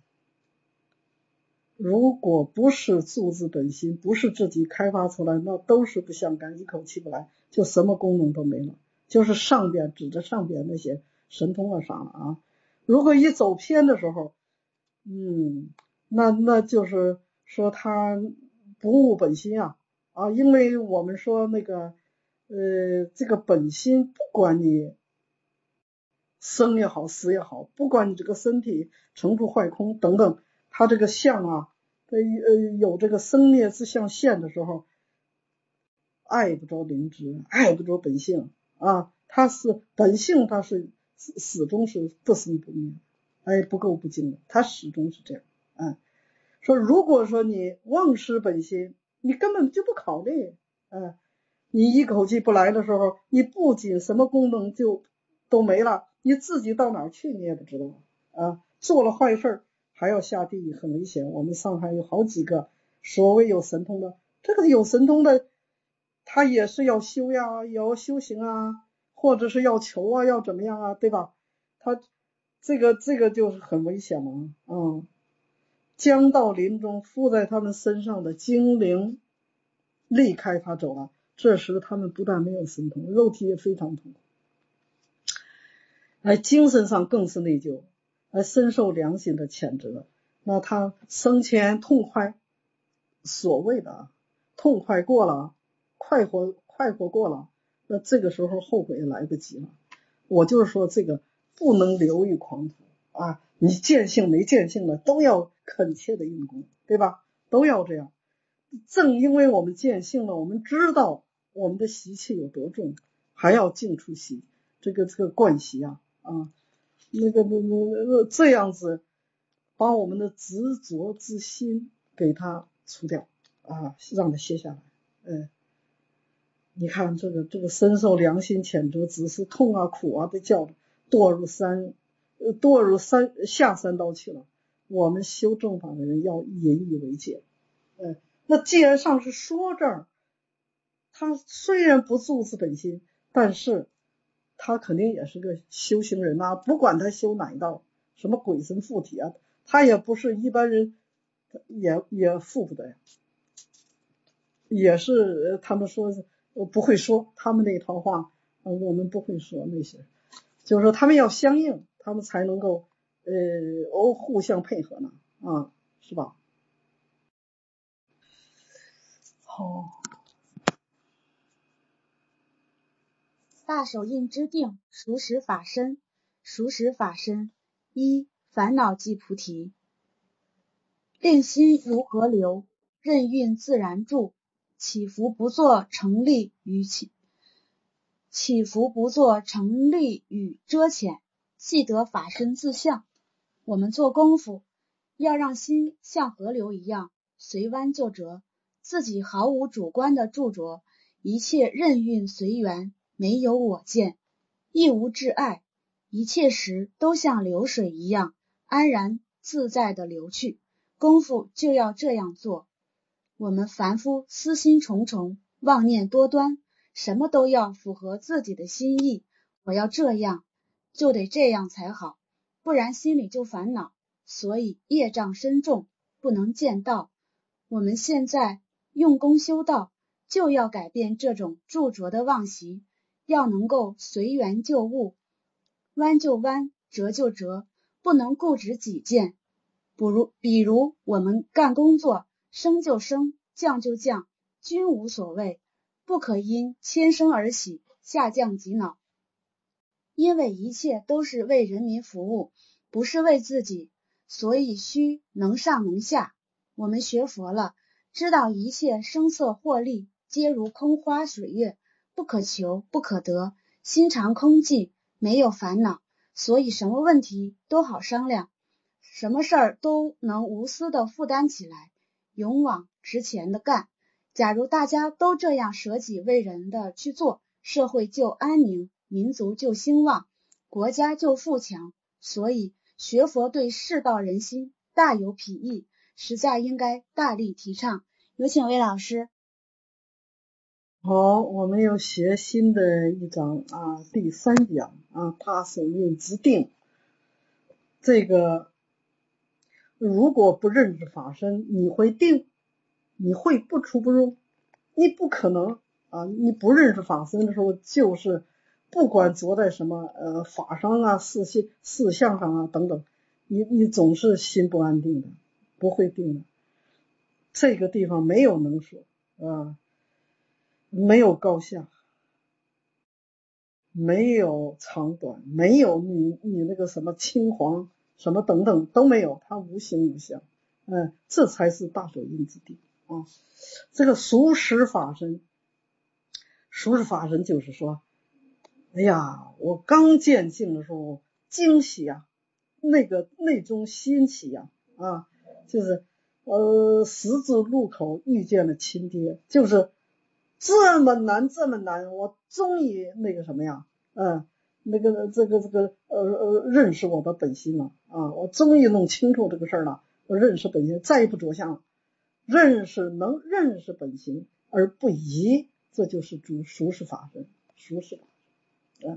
如果不是住自本心，不是自己开发出来，那都是不相干，一口气不来，就什么功能都没了。就是上边指着上边那些神通啊啥了啊。如果一走偏的时候，嗯，那那就是说他不悟本心啊啊，因为我们说那个。呃，这个本心不管你生也好，死也好，不管你这个身体成住坏空等等，它这个相啊，呃有这个生灭之相现的时候，碍不着灵知，碍不着本性啊，它是本性，它是始终是不生不灭，哎，不垢不净的，它始终是这样。啊，说如果说你忘失本心，你根本就不考虑，啊。你一口气不来的时候，你不仅什么功能就都没了，你自己到哪儿去你也不知道啊！做了坏事还要下地狱，很危险。我们上海有好几个所谓有神通的，这个有神通的，他也是要修呀，也要修行啊，或者是要求啊，要怎么样啊，对吧？他这个这个就是很危险了啊！嗯，将到临终附在他们身上的精灵离开他走了。这时他们不但没有神通，肉体也非常痛苦，而精神上更是内疚，而深受良心的谴责。那他生前痛快，所谓的痛快过了，快活快活过了，那这个时候后悔也来不及了。我就是说这个不能流于狂徒啊！你见性没见性的都要恳切的用功，对吧？都要这样。正因为我们见性了，我们知道我们的习气有多重，还要净除习，这个这个惯习啊啊，那个那那这样子，把我们的执着之心给它除掉啊，让它卸下来。嗯，你看这个这个深受良心谴责，只是痛啊苦啊的叫堕入三，呃堕入三下三道去了。我们修正法的人要引以为戒。嗯。那既然上师说这儿，他虽然不住自本心，但是他肯定也是个修行人啊，不管他修哪一道，什么鬼神附体啊，他也不是一般人，也也附不得，也是他们说不会说他们那套话，我们不会说那些，就是说他们要相应，他们才能够呃哦互相配合呢啊，是吧？好。 大手印之定，熟识法身。熟识法身，一、烦恼即菩提。令心如河流，任运自然住。 起伏不作成立与起起伏不作成立与遮潜，既得法身自相。我们做功夫要让心像河流一样随弯就折，自己毫无主观的著着，一切任运随缘，没有我见，亦无挚爱，一切时都像流水一样安然自在地流去。功夫就要这样做。我们凡夫私心重重，妄念多端，什么都要符合自己的心意，我要这样就得这样才好，不然心里就烦恼，所以业障深重，不能见道。我们现在用功修道，就要改变这种著着的妄习，要能够随缘就悟，弯就弯，折就折，不能固执己见。比如比如我们干工作，升就升，降就降，均无所谓，不可因谦升而喜，下降即恼。因为一切都是为人民服务，不是为自己，所以须能上能下。我们学佛了，知道一切声色获利皆如空花水月，不可求不可得，心常空寂，没有烦恼，所以什么问题都好商量，什么事儿都能无私的负担起来，勇往直前的干。假如大家都这样舍己为人的去做，社会就安宁，民族就兴旺，国家就富强。所以学佛对世道人心大有裨益，实在应该大力提倡。有请魏老师。 好，我们要学新的一章啊，第三讲啊，他手印之定。这个如果不认识法身，你会定？你会不出不入？你不可能啊！你不认识法身的时候，就是不管着在什么呃法上啊、事性、事项上啊等等，你你总是心不安定的，不会定的。这个地方没有能说啊，没有高下，没有长短，没有你你那个什么青黄什么等等都没有，它无形无相，嗯，这才是大手印之地啊。这个熟识法身，熟识法身就是说，哎呀，我刚见性的时候惊喜啊，那个内中欣喜呀 啊, 啊，就是呃十字路口遇见了亲爹，就是这么难这么难，我终于那个什么呀，嗯，那个这个这个呃呃认识我的本心了啊，我终于弄清楚这个事儿了，我认识本心，再也不着相了，认识能认识本心而不疑，这就是主熟识法身，熟识法身啊。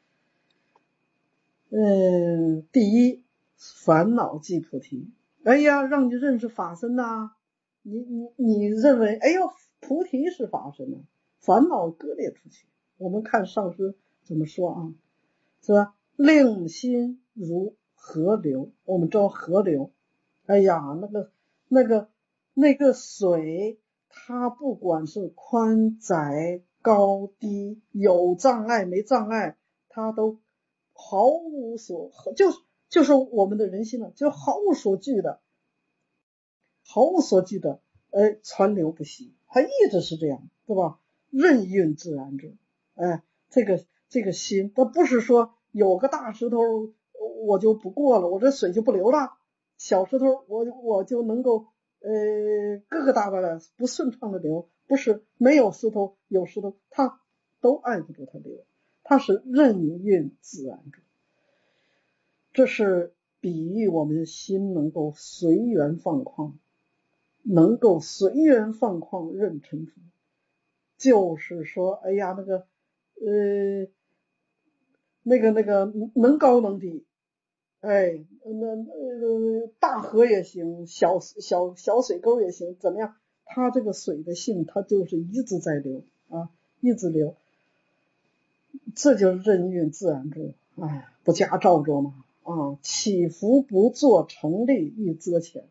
嗯，第一，烦恼即菩提。哎呀，让你认识法身呐、啊，你你你认为，哎呦，菩提是法身呢、啊，烦恼割裂出去。我们看上师怎么说啊？是吧？令心如河流，我们知道河流，哎呀，那个那个那个水，它不管是宽窄高低，有障碍没障碍，它都毫无所，就是就是我们的人心了，就毫无所惧的，毫无所惧的，哎，川流不息，它一直是这样，对吧？任运自然之，哎，这个这个心，它不是说有个大石头我就不过了，我这水就不流了，小石头我我就能够呃疙疙瘩瘩的不顺畅的流，不是，没有石头有石头，它都按不住它流，它是任运自然之。这是比喻我们的心能够随缘放旷，能够随缘放旷任沉浮，就是说，哎呀，那个，呃，那个那个能高能低，哎，那呃大河也行，小小小水沟也行，怎么样？它这个水的性，它就是一直在流啊，一直流，这就是任运自然之，哎，不加照着嘛。啊，起伏不作成立亦遮潜，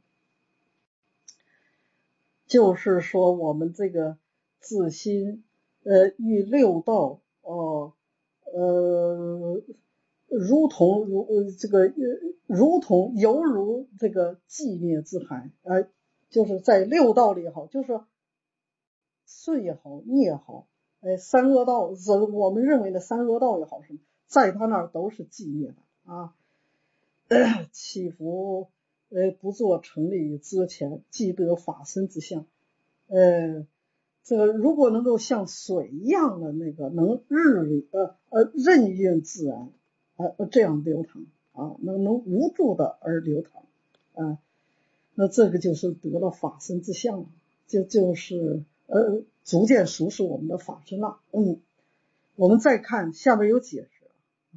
就是说我们这个自心呃与六道哦 呃, 呃如同如呃这个如同犹如这个寂灭之海，呃就是在六道里好，就是顺也好，逆也好，哎，三恶道，我们认为的三恶道也好，什么，在他那儿都是寂灭的啊。祈福，呃，不做成立于之前，即得法身之相。呃，这个如果能够像水一样的那个能日理呃呃任运自然，呃这样流淌啊，能能无助的而流淌啊，那这个就是得了法身之相了，就就是呃逐渐熟识我们的法身了。嗯，我们再看下面有解释。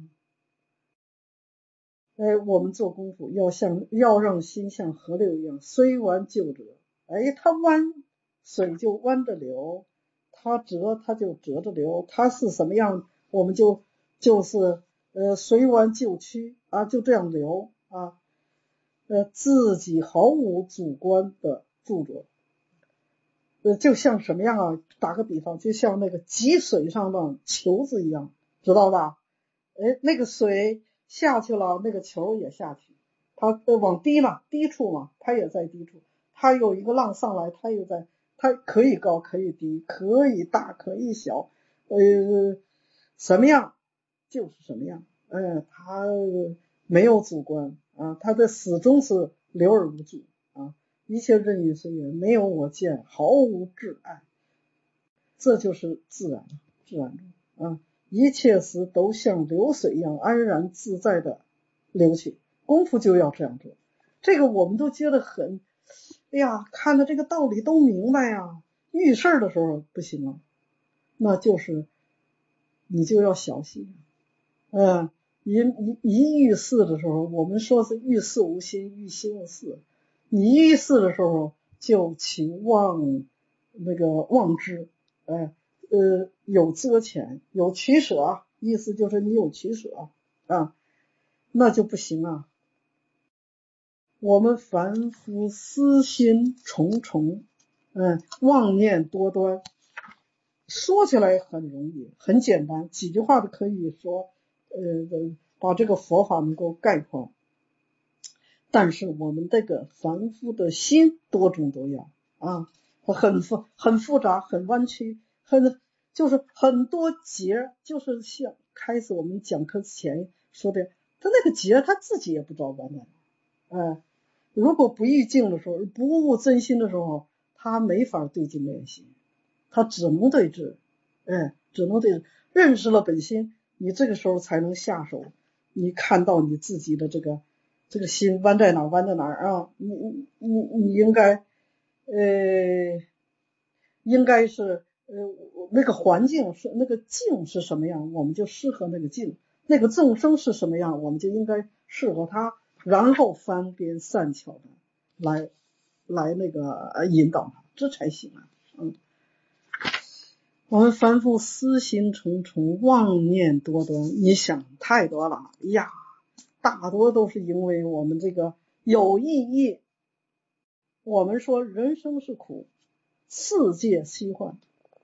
哎，我们做功夫要像要让心像河流一样，虽弯就折。哎，它弯水就弯着流，它折它就折着流，它是什么样，我们就就是呃随弯就曲啊，就这样流啊，呃自己毫无主观的著作，呃就像什么样啊？打个比方，就像那个积水上的球子一样，知道吧？哎，那个水下去了，那个球也下去，它呃往低嘛，低处嘛，它也在低处，它有一个浪上来，它又在，它可以高可以低，可以大可以小，呃，什么样就是什么样，嗯，它没有主观啊，它的始终是流而无阻啊，一切任运随缘，没有我见，毫无挚爱，这就是自然，自然中啊。一切时都像流水一样安然自在的流去，功夫就要这样做。这个我们都觉得很，哎呀，看到这个道理都明白呀。遇事的时候不行啊，那就是你就要小心。嗯，一一一遇事的时候，我们说是遇事无心，遇心无事。你遇事的时候就起妄那个妄知，哎。呃，有遮遣，有取舍，意思就是你有取舍啊，那就不行啊。我们凡夫私心重重，嗯，妄念多端，说起来很容易，很简单，几句话都可以说，呃，把这个佛法能够概括。但是我们这个凡夫的心多种多样啊，很复很复杂，很弯曲，很就是很多结，就是像开始我们讲课前说的，他那个结他自己也不知道完了，哎，如果不遇境的时候，不悟真心的时候，他没法对境练习，他只能对治，哎，只能对治，认识了本心，你这个时候才能下手，你看到你自己的这个这个心弯在哪弯在哪啊，你你你你应该呃应该是呃那个环境是那个境是什么样，我们就适合那个境，那个众生是什么样，我们就应该适合他，然后翻边善巧的来来那个引导他，这才行啊。嗯，我们凡夫私心重重，妄念多端，你想太多了呀，大多都是因为我们这个有意义。我们说人生是苦，世界虚幻，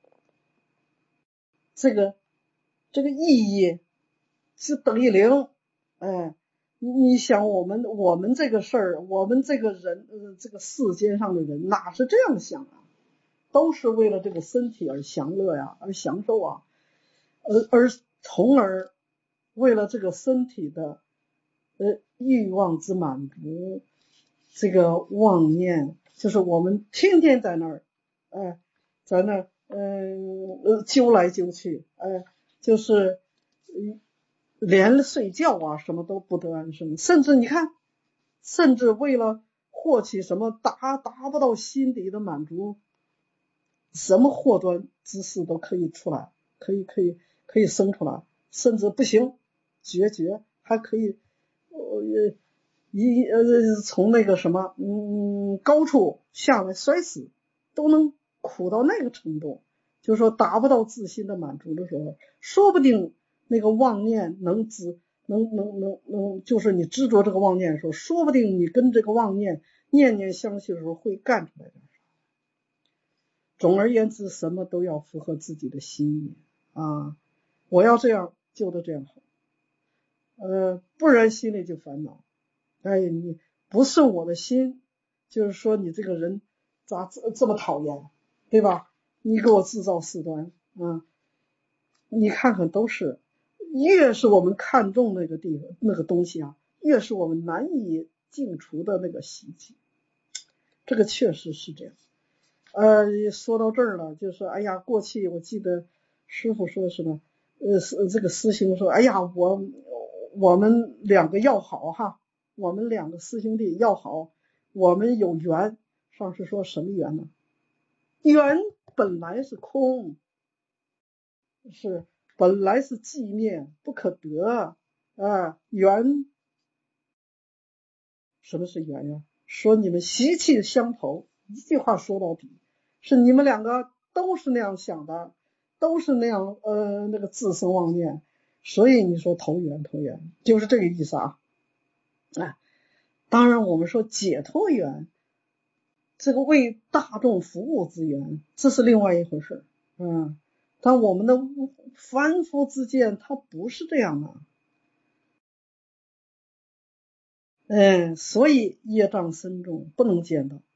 这个这个意义是等于零。哎，你想我们我们这个事儿，我们这个人呃这个世间上的人哪是这样想啊，都是为了这个身体而享乐呀，而享受啊，而而从而为了这个身体的呃欲望之满足，这个妄念就是我们天天在那儿，哎，在那儿嗯呃揪来揪去，哎，就是连睡觉啊什么都不得安生，甚至你看，甚至为了获取什么达达不到心底的满足，什么祸端之事都可以出来，可以可以可以生出来，甚至不行决绝还可以呃一呃从那个什么嗯高处下来摔死，都能苦到那个程度，就是说达不到自心的满足的时候，说不定那个妄念能执能能能能就是你执着这个妄念的时候，说不定你跟这个妄念念念相续的时候会干出来的。总而言之，什么都要符合自己的心意啊！我要这样就得这样好，呃，不然心里就烦恼。哎，你不顺我的心，就是说你这个人咋这这么讨厌，对吧？ 你给我制造事端啊，你看看都是，越是我们看重那个地方那个东西啊，越是我们难以净除的那个习气，这个确实是这样。呃，说到这儿了，就是哎呀，过去我记得师父说什么，呃，这个师兄说，哎呀，我我们两个要好哈，我们两个师兄弟要好，我们有缘。上师说什么缘呢？缘本来是空，是本来是寂灭不可得啊。缘，什么是缘呀？说你们习气相投，一句话说到底，是你们两个都是那样想的，都是那样呃那个自生妄念，所以你说投缘投缘就是这个意思啊。哎，当然我们说解脱缘，这个为大众服务之缘，这是另外一回事。嗯，但我们的凡夫之见，它不是这样的。嗯，所以业障深重，不能见到。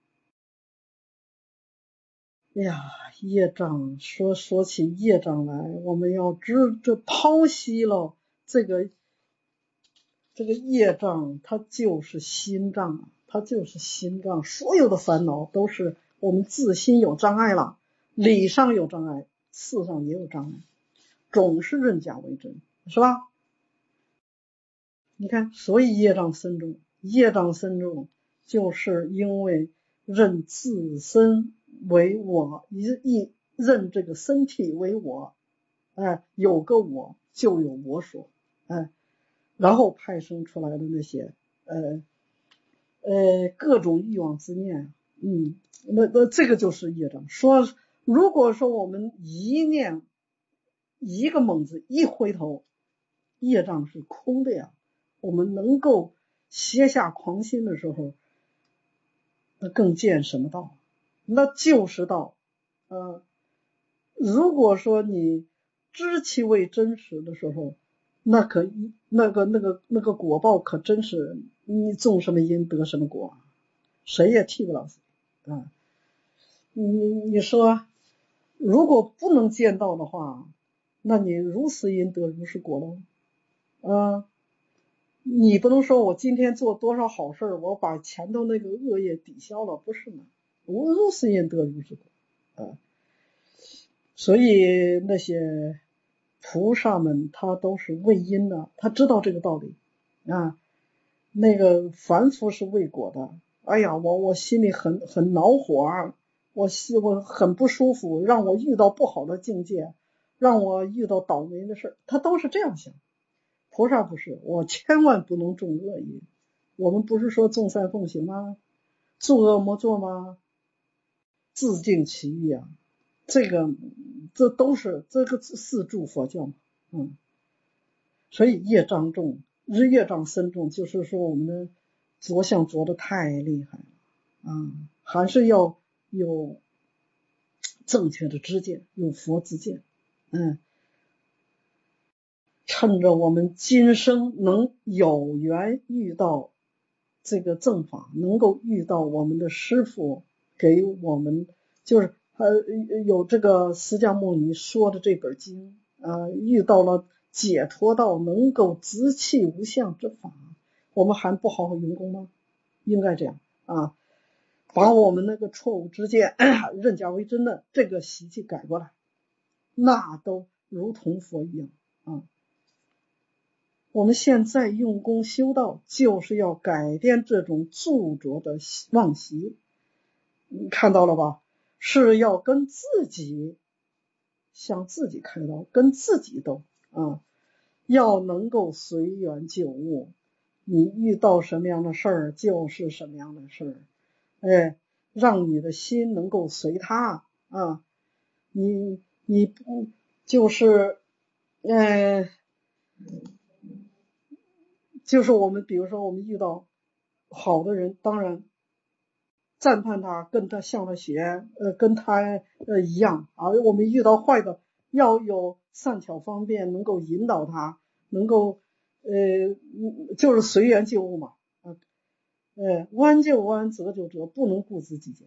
哎呀，业障说说起业障来，我们要知这剖析了这个这个业障，它就是心障啊，它就是心障，所有的烦恼都是我们自心有障碍了，理上有障碍，事上也有障碍，总是认假为真，是吧？你看，所以业障深重，业障深重，就是因为认自身为我，一一认这个身体为我，哎，有个我就有我所，哎，然后派生出来的那些呃呃各种欲望之念，嗯，那那这个就是业障。说如果说我们一念一个猛子一回头，业障是空的呀。我们能够歇下狂心的时候，那更见什么道？那就是道。呃，如果说你知其为真实的时候，那可那个那个那个果报可真是你种什么因得什么果，谁也替不了谁啊。你你说，如果不能见到的话，那你如是因得如是果喽，啊。你不能说我今天做多少好事，我把前头那个恶业抵消了，不是吗？无如是因得如是果啊。所以那些菩萨们他都是为因的，他知道这个道理啊。那个凡夫是为果的，哎呀，我我心里很很恼火，我心我很不舒服，让我遇到不好的境界，让我遇到倒霉的事，他都是这样想。菩萨不是，我千万不能种恶因。我们不是说众善奉行吗？作恶莫作吗？自净其意啊，这个这都是这个四柱佛教嘛，嗯，所以业障重，日业障深重，就是说我们的着相着的太厉害了啊，还是要有正确的知见，有佛之见，嗯。趁着我们今生能有缘遇到这个正法，能够遇到我们的师父给我们，就是呃有这个释迦牟尼说的这本经啊、呃，遇到了解脱道，能够直气无相之法，我们还不好好用功吗？应该这样啊，把我们那个错误之见认假为真的这个习气改过来，那都如同佛一样啊。我们现在用功修道，就是要改变这种著着的妄习，你看到了吧？是要跟自己向自己开刀，跟自己斗啊！要能够随缘就悟，你遇到什么样的事儿就是什么样的事儿，哎，让你的心能够随他啊！你你不就是呃。就是我们比如说我们遇到好的人，当然赞叹他，跟他向他学，呃，跟他呃一样啊。我们遇到坏的，要有善巧方便，能够引导他，能够呃，就是随缘就悟嘛，啊，呃，弯就弯，折就折，不能固执己见。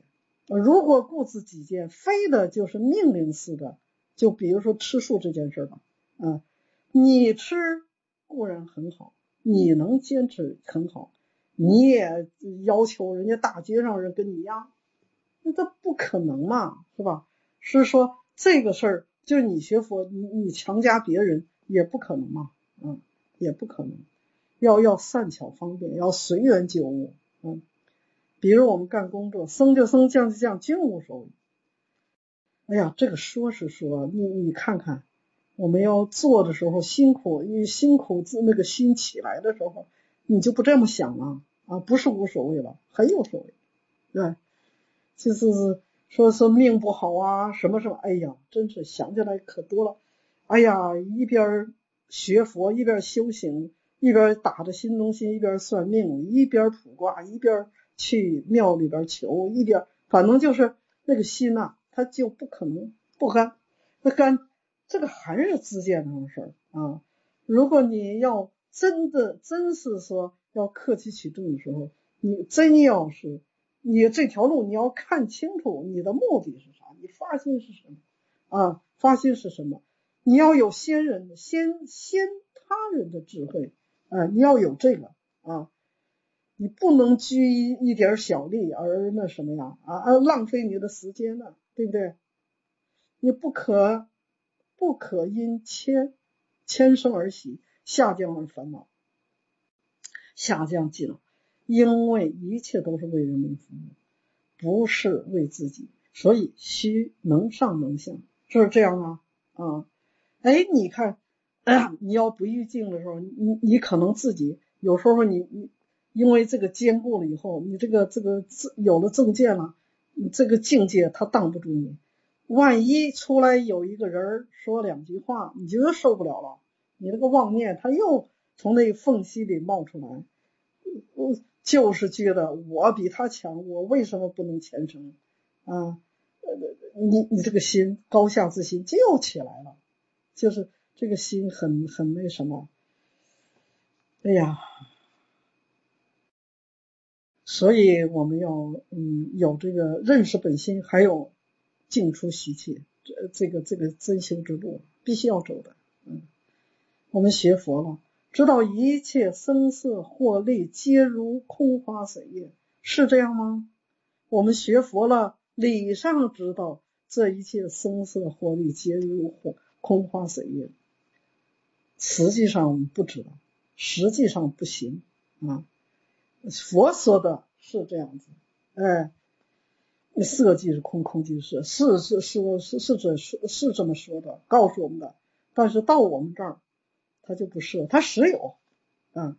如果顾自己见，非的就是命令似的，就比如说吃素这件事吧，啊，你吃固然很好，你能坚持很好，你也要求人家大街上人跟你一样，那这不可能嘛，是吧？是说这个事儿，就是你学佛，你你强加别人也不可能嘛，嗯，也不可能，要要善巧方便，要随缘就物，嗯。比如我们干工作，僧就僧，降就降，均无所谓。哎呀，这个说是说，你你看看，我们要做的时候辛苦，你辛苦自那个心起来的时候，你就不这么想了啊，不是无所谓了，很有所谓，对吧？就是说说命不好啊，什么什么，哎呀，真是想起来可多了。哎呀，一边学佛，一边修行，一边打着新中心，一边算命，一边卜卦，一边去庙里边求，一边反正就是那个心呐、啊，他就不可能不甘，那甘这个还是自见上的事儿啊。如果你要真的真是说要克己取证的时候，你真要是你这条路你要看清楚你的目的是啥，你发心是什么啊？发心是什么？你要有先人先先他人的智慧啊，你要有这个啊，你不能拘一一点小利而那什么呀啊，而浪费你的时间呢，对不对？你不可不可因谦谦生而喜，下降而烦恼，下降极了，因为一切都是为人民服务，不是为自己，所以须能上能下，是不是这样啊？啊，哎，你看，哎，你要不预境的时候，你你可能自己有时候你你因为这个坚固了以后，你这个这个有了正见了，你这个境界它挡不住你。万一出来有一个人说两句话，你就受不了了，你那个妄念它又从那缝隙里冒出来，就是觉得我比他强，我为什么不能虔诚啊？你你这个心高下自心就起来了，就是这个心很很那什么，哎呀，所以我们要嗯有这个认识本心，还有净出习气，这这个这个真修之路必须要走的。嗯，我们学佛了，知道一切声色获利皆如空花水月，是这样吗？我们学佛了，理上知道这一切声色获利皆如空花水月，实际上我们不知道，实际上不行啊。佛说的是这样子，哎，色即是空，空即是色，是是是是是这是这么说的，告诉我们的。但是到我们这儿，它就不是，它实有啊。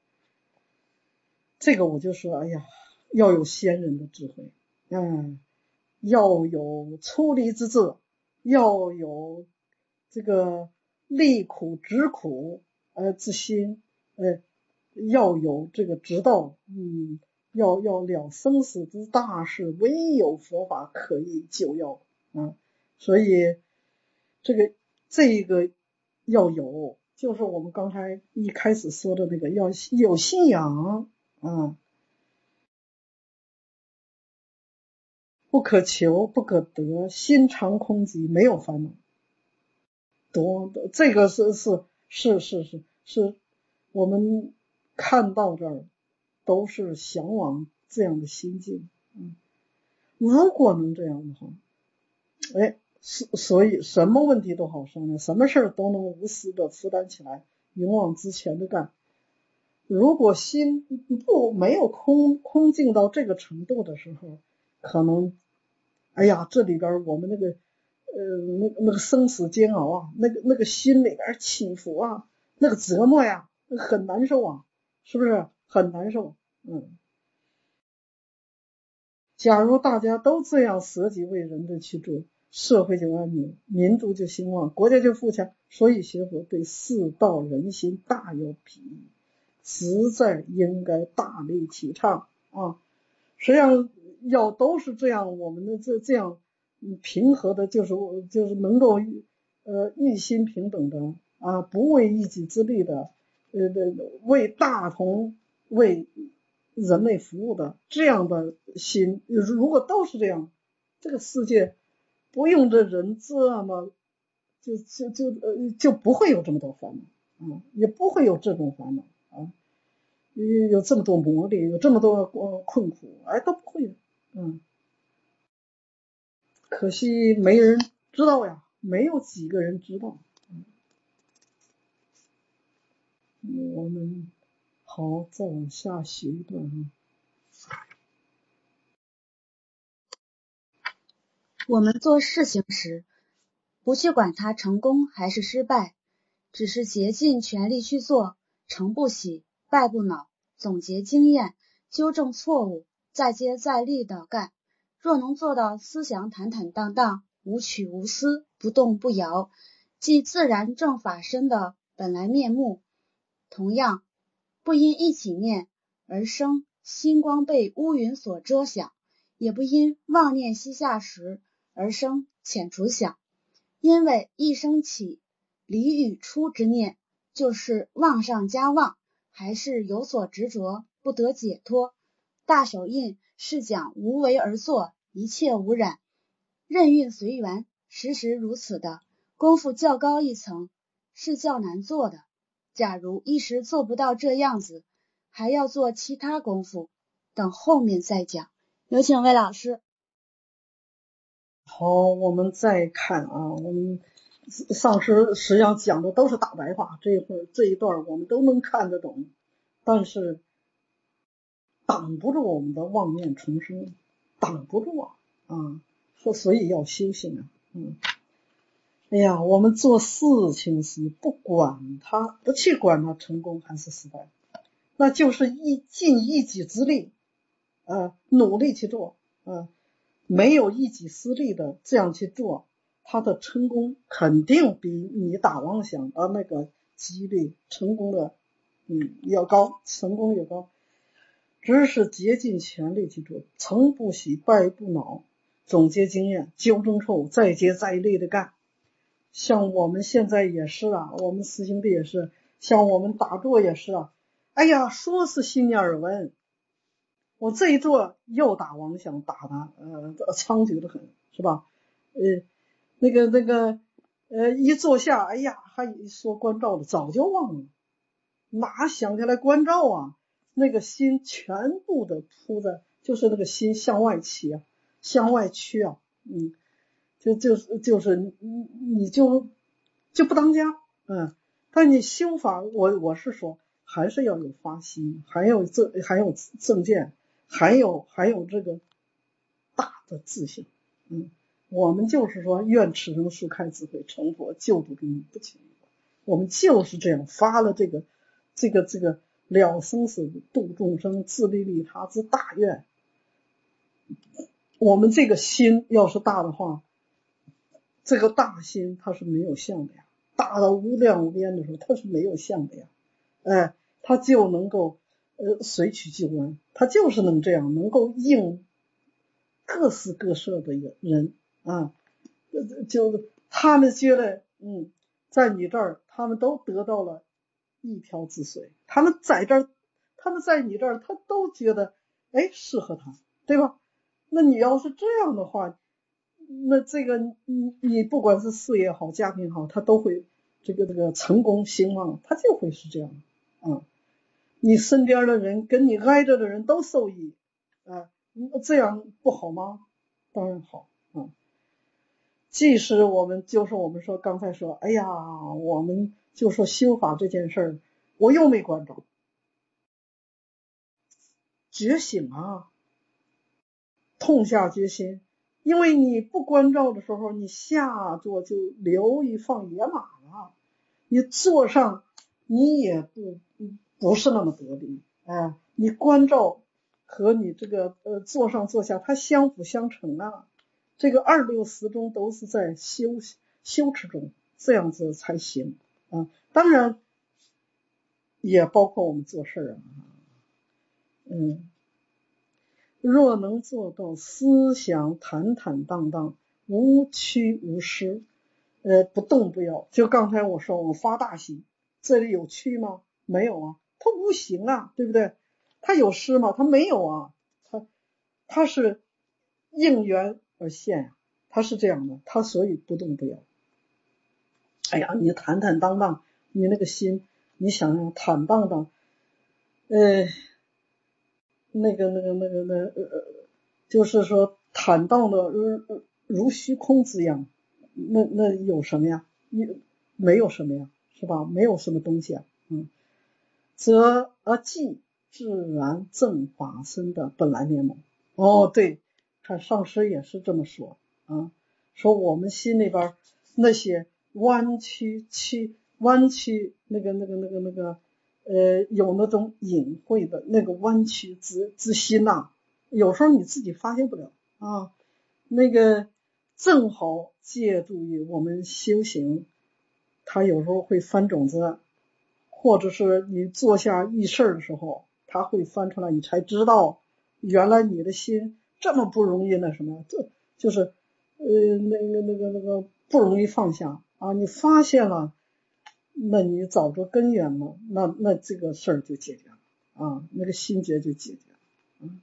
这个我就说，哎呀，要有先人的智慧，嗯，要有出离之智，要有这个利苦止苦呃之心，呃，要有这个知道，嗯，要要了生死之大事，唯有佛法可以救药啊。所以这个这个要有，就是我们刚才一开始说的那个，要有信仰啊。不可求，不可得，心常空寂，没有烦恼。多，这个是是是是是是，我们看到这儿都是向往这样的心境。嗯，如果能这样的话，哎，所以什么问题都好商量，什么事儿都能无私的负担起来，勇往直前的干。如果心不没有空空静到这个程度的时候，可能哎呀，这里边我们那个呃那那个生死煎熬啊，那个那个心里边起伏啊，那个折磨呀，很难受啊，是不是很难受？嗯，假如大家都这样舍己为人的去做，社会就安宁，民族就兴旺，国家就富强。所以学佛对世道人心大有裨益，实在应该大力提倡啊。实际上要都是这样，我们的这这样平和的，就是就是能够呃一心平等的啊，不为一己之力的，呃为大同为人类服务的这样的心，如果都是这样， 这个世界不用这人这么就就就呃就不会有这么多烦恼啊，也不会有这种烦恼啊，有有这么多磨砺，有这么多呃困苦，哎都不会有，嗯，可惜没人知道呀，没有几个人知道。嗯，我们好再往下学一段啊。 我们做事情时，不去管它成功还是失败，只是竭尽全力去做，成不喜，败不恼，总结经验，纠正错误，再接再厉地干。若能做到思想坦坦荡荡，无取无思，不动不摇，即自然正法身的本来面目。同样，不因一起念而生星光被乌云所遮想，也不因妄念息下时而生遣除想。因为一生起离与出之念，就是妄上加妄，还是有所执着，不得解脱。大手印是讲无为而作，一切无染，任运随缘，时时如此的。功夫较高一层，是较难做的。假如一时做不到这样子，还要做其他功夫，等后面再讲。有请魏老师。 好，我们再看啊，我们上师实际上讲的都是大白话，这一会儿这一段我们都能看得懂，但是挡不住我们的妄念重生，挡不住啊啊，所所以要修行啊，嗯，哎呀，我们做事情时不管它，不去管它成功还是失败，那就是一尽一己之力，呃，努力去做，呃，没有一己私利的这样去做，他的成功肯定比你打妄想的那个几率成功的嗯要高，成功也高。只是竭尽全力去做，成不喜败不恼，总结经验，纠正错误，再接再厉的干。像我们现在也是啊，我们师兄弟也是，像我们打坐也是啊。哎呀，说是心念耳闻，我这一做又打妄想，打的呃猖獗的很，是吧？呃，那个那个呃，一坐下，哎呀，还说关照的，早就忘了，哪想起来关照啊？那个心全部的扑在，就是那个心向外起啊，向外驱啊，嗯，就就是就是你你就就不当家，嗯，但你修法，我我是说，还是要有发心，还有正还有正见，还有还有这个大的自信，嗯，我们就是说，愿此生速开智慧，成佛救度众生不轻易。我们就是这样发了这个这个这个了生死度众生自利利他之大愿。我们这个心要是大的话，这个大心它是没有相的呀，大到无量无边的时候它是没有相的呀，哎，它就能够呃随取就安，它就是能这样，能够应各式各色的人啊，就他们觉得嗯，在你这儿他们都得到了一瓢之水，他们在这儿，他们在你这儿，他都觉得哎适合他，对吧？那你要是这样的话，那这个你你不管是事业好，家庭好，他都会这个这个成功兴旺，他就会是这样啊、嗯。你身边的人跟你挨着的人都受益啊、嗯，这样不好吗？当然好啊、嗯。即使我们就是我们说刚才说，哎呀，我们就说修法这件事儿，我又没关照，觉醒啊，痛下决心，因为你不关照的时候，你下坐就流于放野马了，你坐上你也不不是那么得力，哎，你关照和你这个呃坐上坐下，它相辅相成啊。这个二六十中都是在修修持中，这样子才行啊。当然也包括我们做事啊，嗯，若能做到思想坦坦荡荡，无屈无失，呃，不动不摇。就刚才我说我发大心，这里有屈吗？没有啊，它无形啊，对不对？它有失吗？它没有啊，它它是应缘而现呀，它是这样的，它所以不动不摇。哎呀，你坦坦荡荡，你那个心，你想想坦荡荡，呃，那个那个那个那呃，就是说坦荡的如如虚空之样，那那有什么呀？没有什么呀，是吧？没有什么东西啊，嗯，则而即自然正法身的本来面目。哦，对，看上师也是这么说啊，说我们心里边那些弯曲曲弯曲那个那个那个那个呃有那种隐晦的那个弯曲之之心呐、啊，有时候你自己发现不了啊。那个正好借助于我们修行，它有时候会翻种子，或者是你做下易事的时候，它会翻出来，你才知道原来你的心这么不容易那什么，这就是呃那个那个那个不容易放下啊。你发现了，那你找着根源了，那那这个事儿就解决了啊，那个心结就解决了。嗯。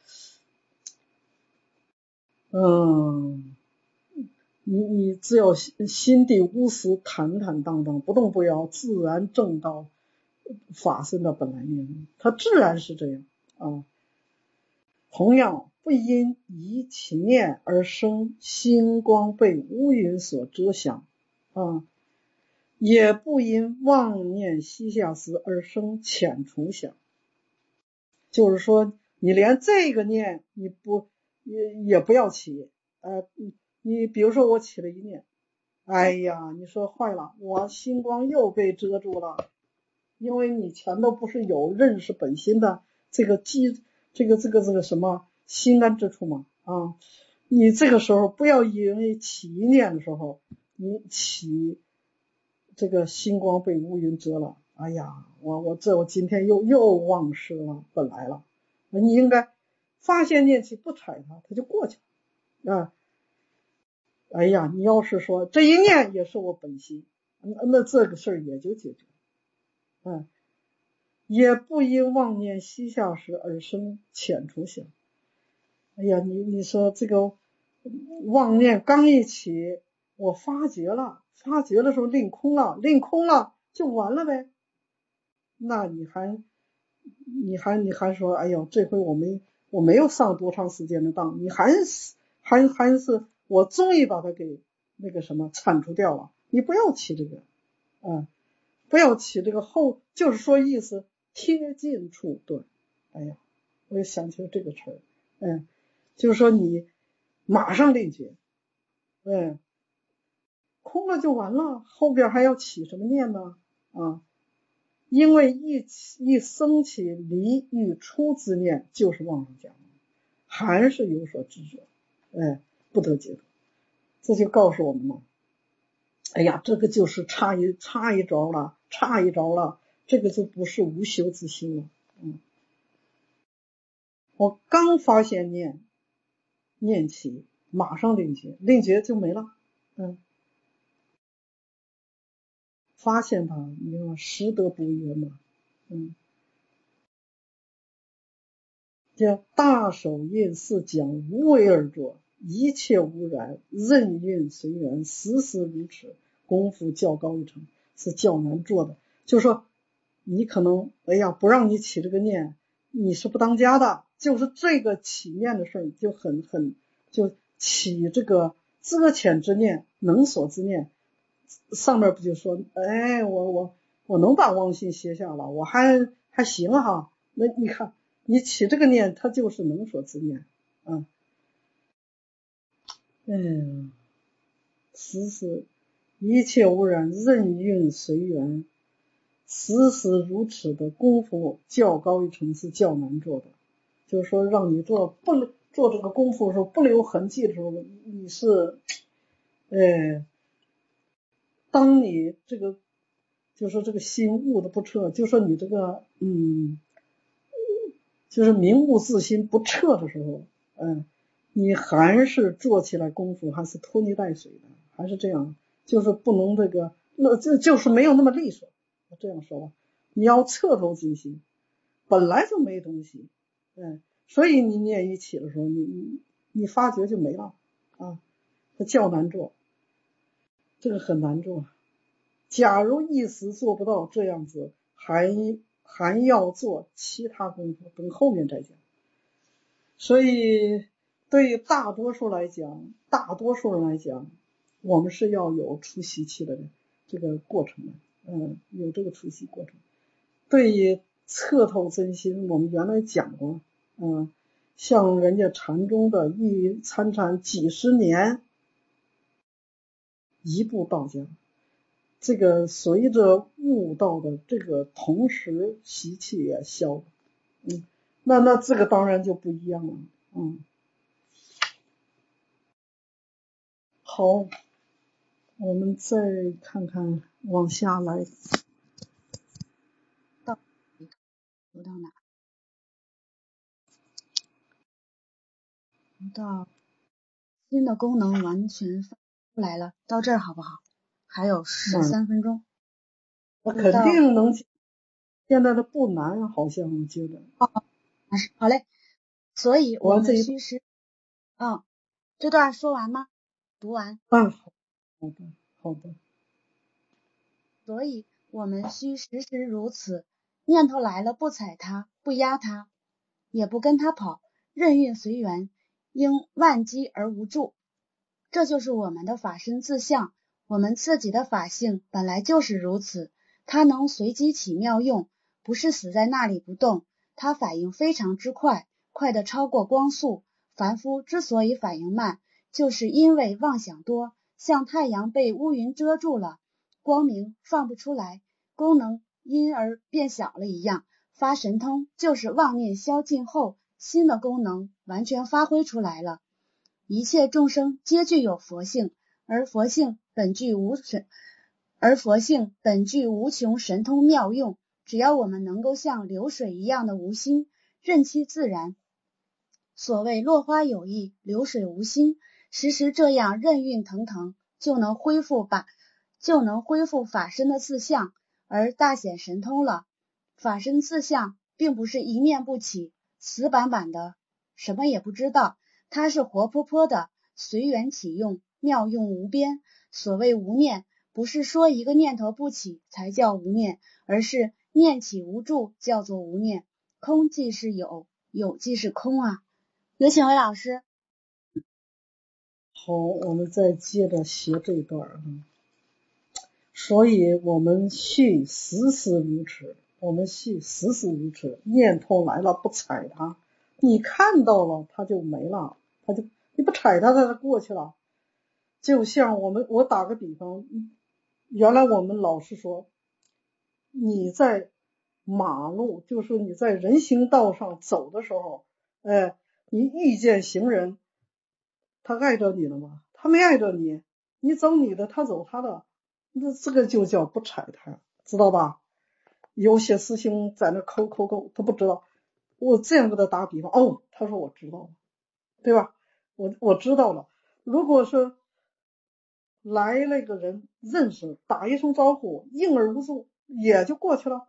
嗯你你只要心地无私，坦坦荡荡，不动不摇，自然正道法身的本来面目，它自然是这样啊。同样，不因疑其念而生星光被乌云所遮响啊，也不因妄念息下时而生浅虫想。就是说，你连这个念你不也也不要起，呃，你比如说我起了一念。哎呀，你说坏了，我星光又被遮住了，因为你前头不是有认识本心的这个基，这个这个这个什么心安之处吗？啊，你这个时候不要因为起一念的时候，你起这个星光被乌云遮了，哎呀，我我这我今天又又忘失了本来了，你应该发现念起不睬它，它就过去了啊。哎呀，你要是说这一念也是我本心，那这个事儿也就解决了。嗯，也不因妄念息下时而生浅除想。哎呀，你你说这个妄念刚一起，我发觉了，发觉的时候令空了，令空了就完了呗。那你还你还你还说，哎呦，这回我没我没有上多长时间的当，你还是还还是我终于把它给那个什么铲除掉了。你不要起这个，啊，不要起这个后，就是说意思贴近处断。哎呀，我也想起了这个词儿，嗯，就是说你马上立觉，嗯，空了就完了，后边还要起什么念呢？啊。因为一一生起离欲出之念，就是妄上讲，还是有所执着，哎，不得解脱。这就告诉我们了，哎呀，这个就是差一差一招了，差一招了，这个就不是无修之心了。嗯，我刚发现念念起，马上令觉，令觉就没了。嗯，发现它，你看识得不圆嘛。嗯。叫大手印是讲无为而作，一切无染，任运随缘，时时如此，功夫较高一层，是较难做的。就是说你可能哎呀不让你起这个念，你是不当家的，就是这个起念的事就很很就起这个遮浅之念，能所之念，上面不就说哎我我我能把妄心歇下了，我还还行哈。那你看你起这个念，它就是能所之念啊。嗯，时时一切无染，任运随缘，时时如此的功夫较高一层，是较难做的。就是说让你做不做这个功夫的时候不留痕迹的时候，你是呃当你这个就是说这个心悟的不彻，就说你这个嗯就是明悟自心不彻的时候，嗯，你还是做起来功夫还是拖泥带水的，还是这样，就是不能这个，那这就是没有那么利索。这样说吧，你要彻头进心，本来就没东西，嗯，所以你念一起的时候，你你你发觉就没了， 啊，它较难做，这个很难做。假如一时做不到这样子，还还要做其他功夫，等后面再讲。所以对于大多数来讲，大多数人来讲，我们是要有出习气的这个过程的，嗯，有这个出习过程。对于彻透真心，我们原来讲过，嗯，像人家禅宗的一参禅几十年，一步到家，这个随着悟道的这个同时，习气也消了，嗯，那那这个当然就不一样了，嗯。好，我们再看看往下来， 到读到哪？读到新的功能完全发出来了，到这儿好不好？还有十三分钟。 我肯定能。现在的不难，好像我觉得。 哦，好嘞。所以我们虚实，嗯，这段说完吗？读完。 啊，好的，好的。 所以我们需时时如此，念头来了不踩它，不压它，也不跟它跑，任运随缘，应万机而无助。这就是我们的法身自相，我们自己的法性本来就是如此，它能随机起妙用，不是死在那里不动，它反应非常之快，快得超过光速。凡夫之所以反应慢，就是因为妄想多，像太阳被乌云遮住了，光明放不出来，功能因而变小了一样。发神通就是妄念消尽后，新的功能完全发挥出来了。一切众生皆具有佛性，而佛性本具无神，而佛性本具无穷神通妙用。只要我们能够像流水一样的无心，任其自然。所谓落花有意，流水无心，时时这样任运腾腾，就能恢复把就能恢复法身的自相，而大显神通了。法身自相并不是一念不起，死板板的，什么也不知道，它是活泼泼的，随缘起用，妙用无边。所谓无念，不是说一个念头不起才叫无念，而是念起无助叫做无念。空即是有，有即是空啊。有请魏老师。 好，我们再接着学这一段啊。所以我们须时时如此，我们须时时如此，念头来了不踩它，你看到了它就没了，它就你不踩它它就过去了。就像我们我打个比方，原来我们老师说，你在马路，就是你在人行道上走的时候，哎，你遇见行人，他碍着你了吗？他没碍着你，你走你的，他走他的，那这个就叫不踩他，知道吧？有些师兄在那抠抠抠，他不知道。我这样给他打比方，哦，他说我知道了，对吧？我我知道了。如果说来那个人认识，打一声招呼，应而无助，也就过去了，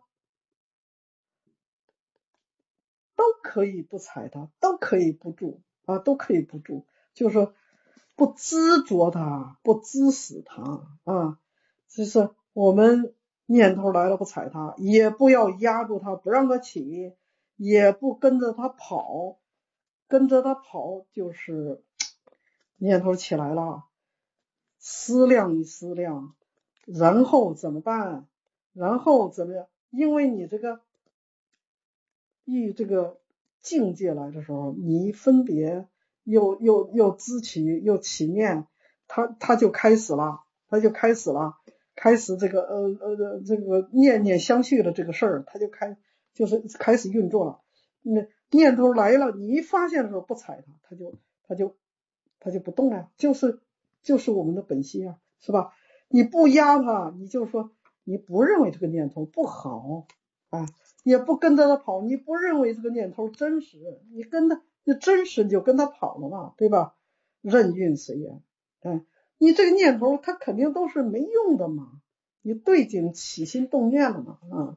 都可以不踩他，都可以不住啊，都可以不住，就是说不执着他，不支使他啊，就是我们念头来了不踩他，也不要压住他，不让他起，也不跟着他跑，跟着他跑就是念头起来了，思量一思量，然后怎么办？然后怎么样？因为你这个一这个境界来的时候，你分别又又又知起又起念，它它就开始了，它就开始了，开始这个呃呃这个念念相续的这个事儿，它就开就是开始运作了。那念头来了，你一发现的时候不踩它，它就它就它就不动了，就是就是我们的本心啊，是吧？你不压它，你就说你不认为这个念头不好啊。也不跟着他跑，你不认为这个念头真实，你跟他你真实你就跟他跑了嘛，对吧？任运随缘，哎，你这个念头它肯定都是没用的嘛，你对境起心动念了嘛，啊，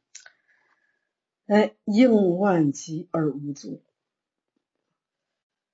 哎，应万机而无助。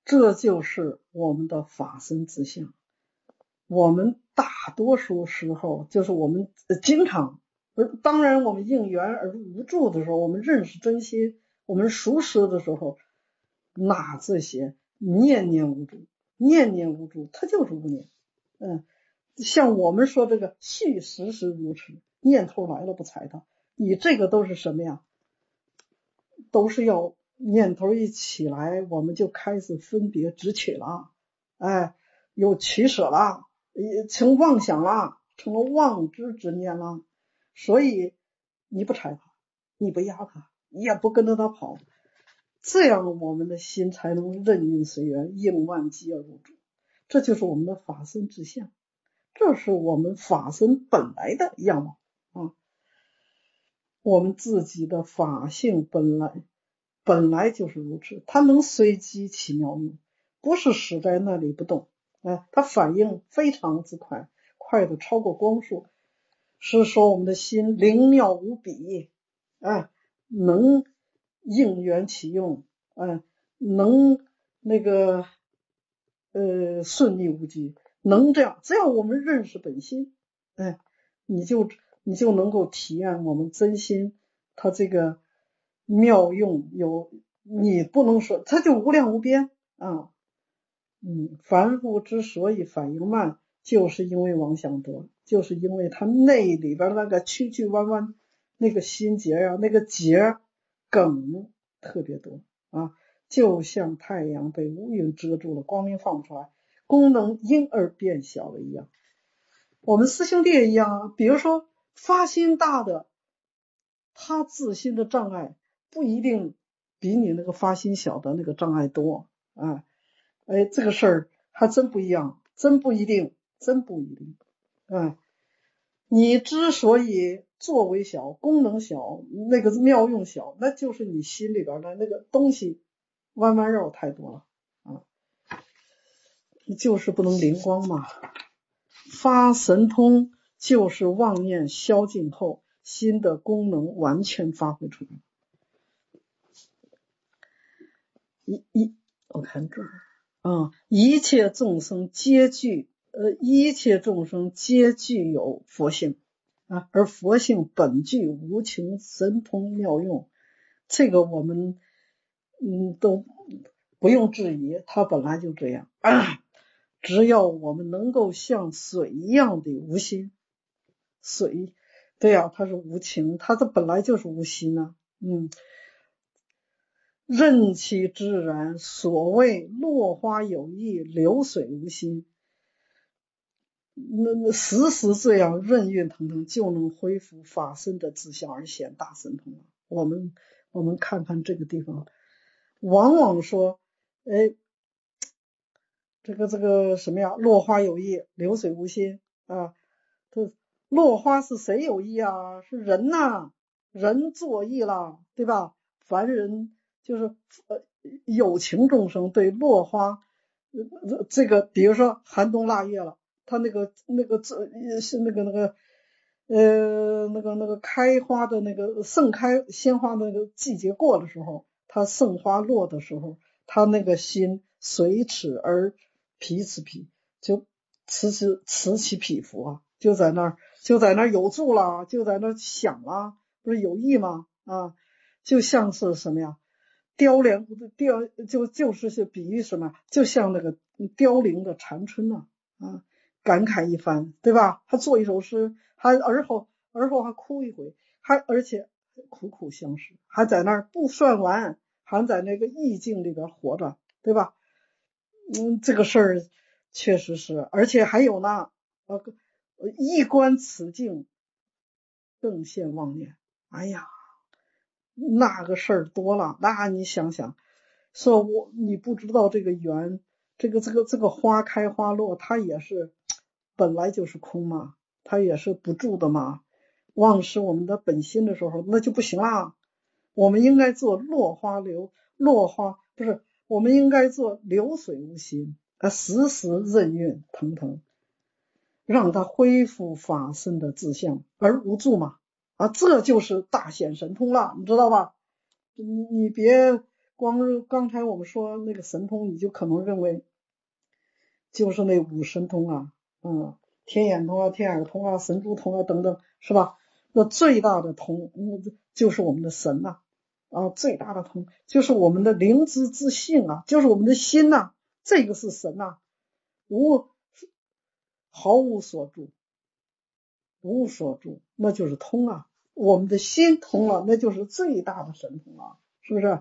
这就是我们的法身自相。我们大多数时候就是我们经常，当然我们应缘而无助的时候，我们认识真心，我们熟识的时候，那这些念念无助，念念无助，它就是无念。嗯，像我们说这个续时时如此，念头来了不睬它，你这个都是什么呀？都是要念头一起来，我们就开始分别执取了，哎，有取舍了，成妄想了，成了妄之执念了。所以你不睬它，你不压它，也不跟着它跑，这样我们的心才能任运随缘，应万机而入主。这就是我们的法身之相，这是我们法身本来的样貌啊。我们自己的法性本来本来就是如此，它能随机起妙用，不是死在那里不动，哎，它反应非常之快，快的超过光速，是说我们的心灵妙无比，哎，能应缘起用，哎，能那个呃顺利无忌，能这样，只要我们认识本心，哎，你就你就能够体验我们真心它这个妙用，有你不能说它就无量无边啊。嗯，凡夫之所以反应慢，就是因为妄想多，就是因为他内里边那个曲曲弯弯那个心结呀、啊，那个结梗特别多啊，就像太阳被乌云遮住了，光明放不出来，功能因而变小了一样。我们师兄弟也一样啊，比如说发心大的，他自心的障碍不一定比你那个发心小的那个障碍多啊。哎，这个事儿还真不一样，真不一定，真不一定。哎，你之所以作为小，功能小，那个妙用小，那就是你心里边的那个东西弯弯绕太多了啊，就是不能灵光嘛。发神通就是妄念消尽后，心的功能完全发挥出来。一一，我看这儿啊，一切众生皆具呃，一切众生皆具有佛性啊，而佛性本具无穷神通妙用，这个我们嗯都不用质疑，它本来就这样。啊，只要我们能够像水一样的无心，水，对呀、啊，它是无情，它这本来就是无心啊，嗯。任其自然，所谓落花有意，流水无心。那那时时这样任运腾腾，就能恢复法身的自相而显大神通了。我们我们看看这个地方，往往说，哎，这个这个什么呀？落花有意，流水无心啊。这落花是谁有意啊？是人呐、啊，人作意了，对吧？凡人就是呃有情众生对落花，呃、这个比如说寒冬腊月了，他那个那个这是那个那个呃那个那个开花的那个盛开鲜花的那个季节过的时候，它盛花落的时候，他那个心随此而彼此彼，就此此此起彼伏啊，就在那儿就在那儿有住了，就在那儿想了，不是有意吗？啊，就像是什么呀？凋零凋就就是是比喻什么？就像那个凋零的蝉春呐、啊，啊，感慨一番，对吧？他做一首诗，还而后而后还哭一回，还而且苦苦相识，还在那儿不算完，还在那个意境里边活着，对吧？嗯，这个事儿确实是，而且还有呢，呃，一观此境，更现妄念。哎呀，那个事儿多了，那你想想，说我你不知道这个缘，这个这个这个花开花落，它也是本来就是空嘛，它也是不住的嘛。忘失我们的本心的时候，那就不行啦。我们应该做落花流，落花不是，我们应该做流水无心，啊，时时任运腾腾，让它恢复法身的自相而无助嘛。啊，这就是大显神通了，你知道吧？你你别光刚才我们说那个神通，你就可能认为就是那五神通啊，嗯，天眼通啊、天耳通啊、神珠通啊等等，是吧？那最大的通，嗯，就是我们的神呐、啊，啊，最大的通就是我们的灵知之性啊，就是我们的心呐、啊，这个是神呐、啊，无毫无所住，无所住，那就是通啊。我们的心通了，那就是最大的神通啊，是不是？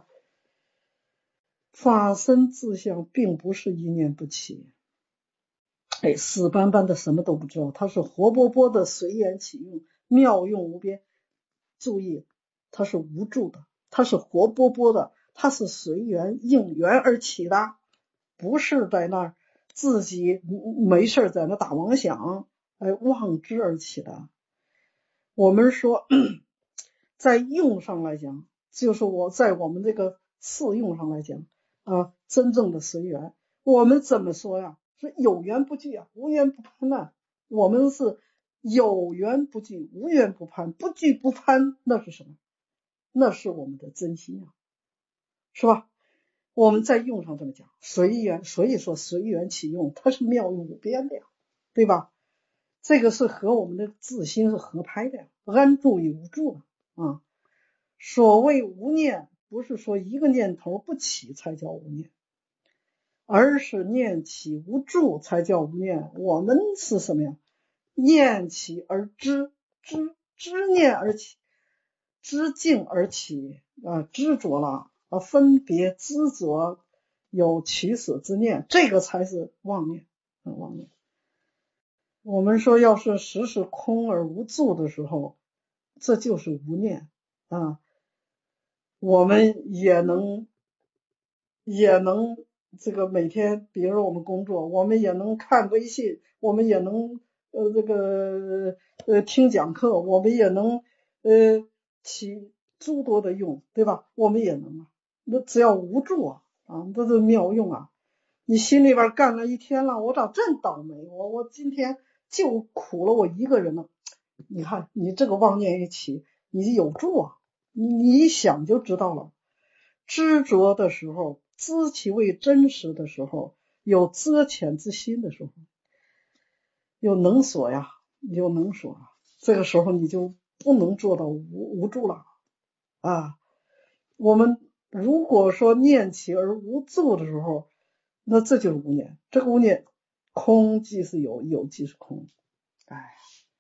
法身自相并不是一念不起，哎，死板板的什么都不知道，它是活泼泼的随缘起用，妙用无边。注意，它是无助的，它是活泼泼的，它是随缘应缘而起的，不是在那儿自己没事在那打妄想，哎，妄之而起的。我们说在用上来讲，就是我在我们这个次用上来讲啊，真正的随缘，我们怎么说呀？是有缘不惧啊，无缘不攀呐。我们是有缘不惧，无缘不攀，不惧不攀，那是什么？那是我们的真心啊，是吧？我们在用上这么讲，随缘，所以说随缘起用，它是妙用无边的呀，对吧？这个是和我们的自心是合拍的呀，安住与无住啊。所谓无念，不是说一个念头不起才叫无念，而是念起无住才叫无念。我们是什么呀？念起而知，知知念而起，知境而起啊，执着了啊，分别执着有起死之念，这个才是妄念，嗯，妄念。我们说，要是时时空而无住的时候，这就是无念啊。我们也能也能这个每天，比如说我们工作，我们也能看微信，我们也能呃这个呃听讲课，我们也能呃起诸多的用，对吧？我们也能啊，那只要无助啊啊，这是妙用啊。你心里边干了一天了，我咋真倒霉？我我今天就苦了我一个人了。你看你这个妄念一起，你有助啊，你你一想就知道了。执着的时候，知其为真实的时候，有遮浅之心的时候，有能所呀，有能所，这个时候你就不能做到无无助了啊。我们如果说念起而无助的时候，那这就是无念。这个无念，空即是有，有即是空。哎，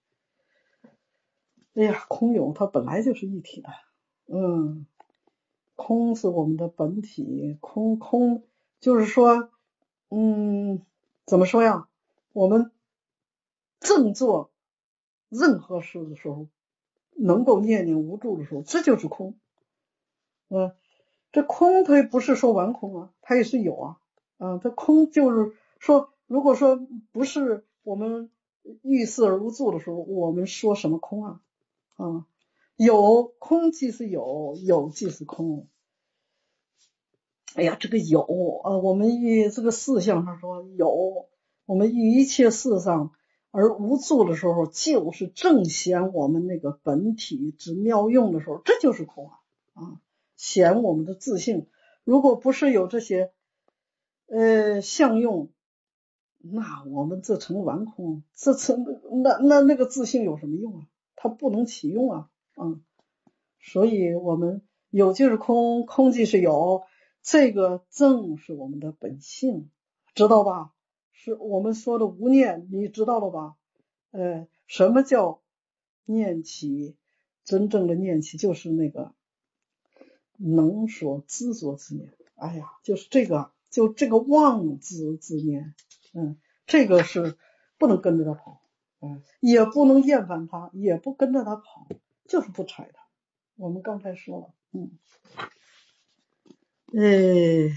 哎呀，空有它本来就是一体的，嗯。空是我们的本体，空空就是说，嗯，怎么说呀？我们正做任何事的时候，能够念念无助的时候，这就是空。嗯，这空它不是说完空啊，它也是有啊。嗯，这空就是说，如果说不是我们遇事而无助的时候，我们说什么空啊？啊，有空即是有，有即是空。哎呀，这个有啊，我们以这个事项上说有，我们以一切事上而无助的时候，就是正显我们那个本体之妙用的时候，这就是空啊啊，显我们的自性。如果不是有这些呃相用，那我们这成完空，这成那那那个自性有什么用啊？它不能起用啊，嗯，所以我们有即是空，空即是有。这个正是我们的本性，知道吧？是我们说的无念，你知道了吧？呃，什么叫念起？真正的念起就是那个能所知着之念。哎呀，就是这个，就这个妄知之念，嗯，这个是不能跟着他跑，嗯，也不能厌烦他，也不跟着他跑，就是不睬他。我们刚才说了，嗯。哎，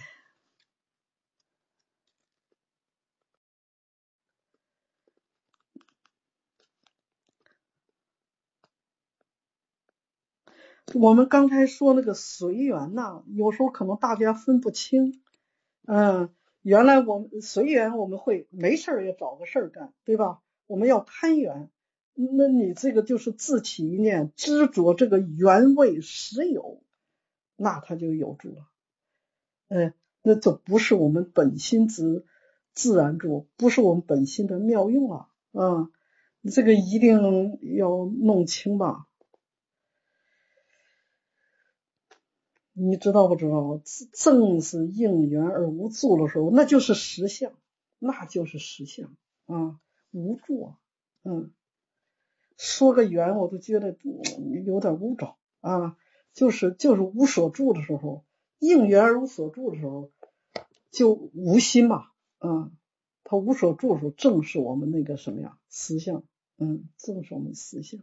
我们刚才说那个随缘呐，有时候可能大家分不清。嗯，原来我们随缘我们会没事也找个事儿干，对吧？我们要攀缘，那你这个就是自起一念，执着这个缘位实有，那它就有助了。 哎，那这不是我们本心之自然住，不是我们本心的妙用啊！啊，这个一定要弄清吧？你知道不知道？正是应缘而无助的时候，那就是实相，那就是实相啊，无助啊，嗯，说个缘我都觉得有点污糟啊，就是就是无所住的时候，应缘而无所住的时候，就无心嘛，嗯，他无所住的时候，正是我们那个什么呀，实相，嗯，正是我们实相。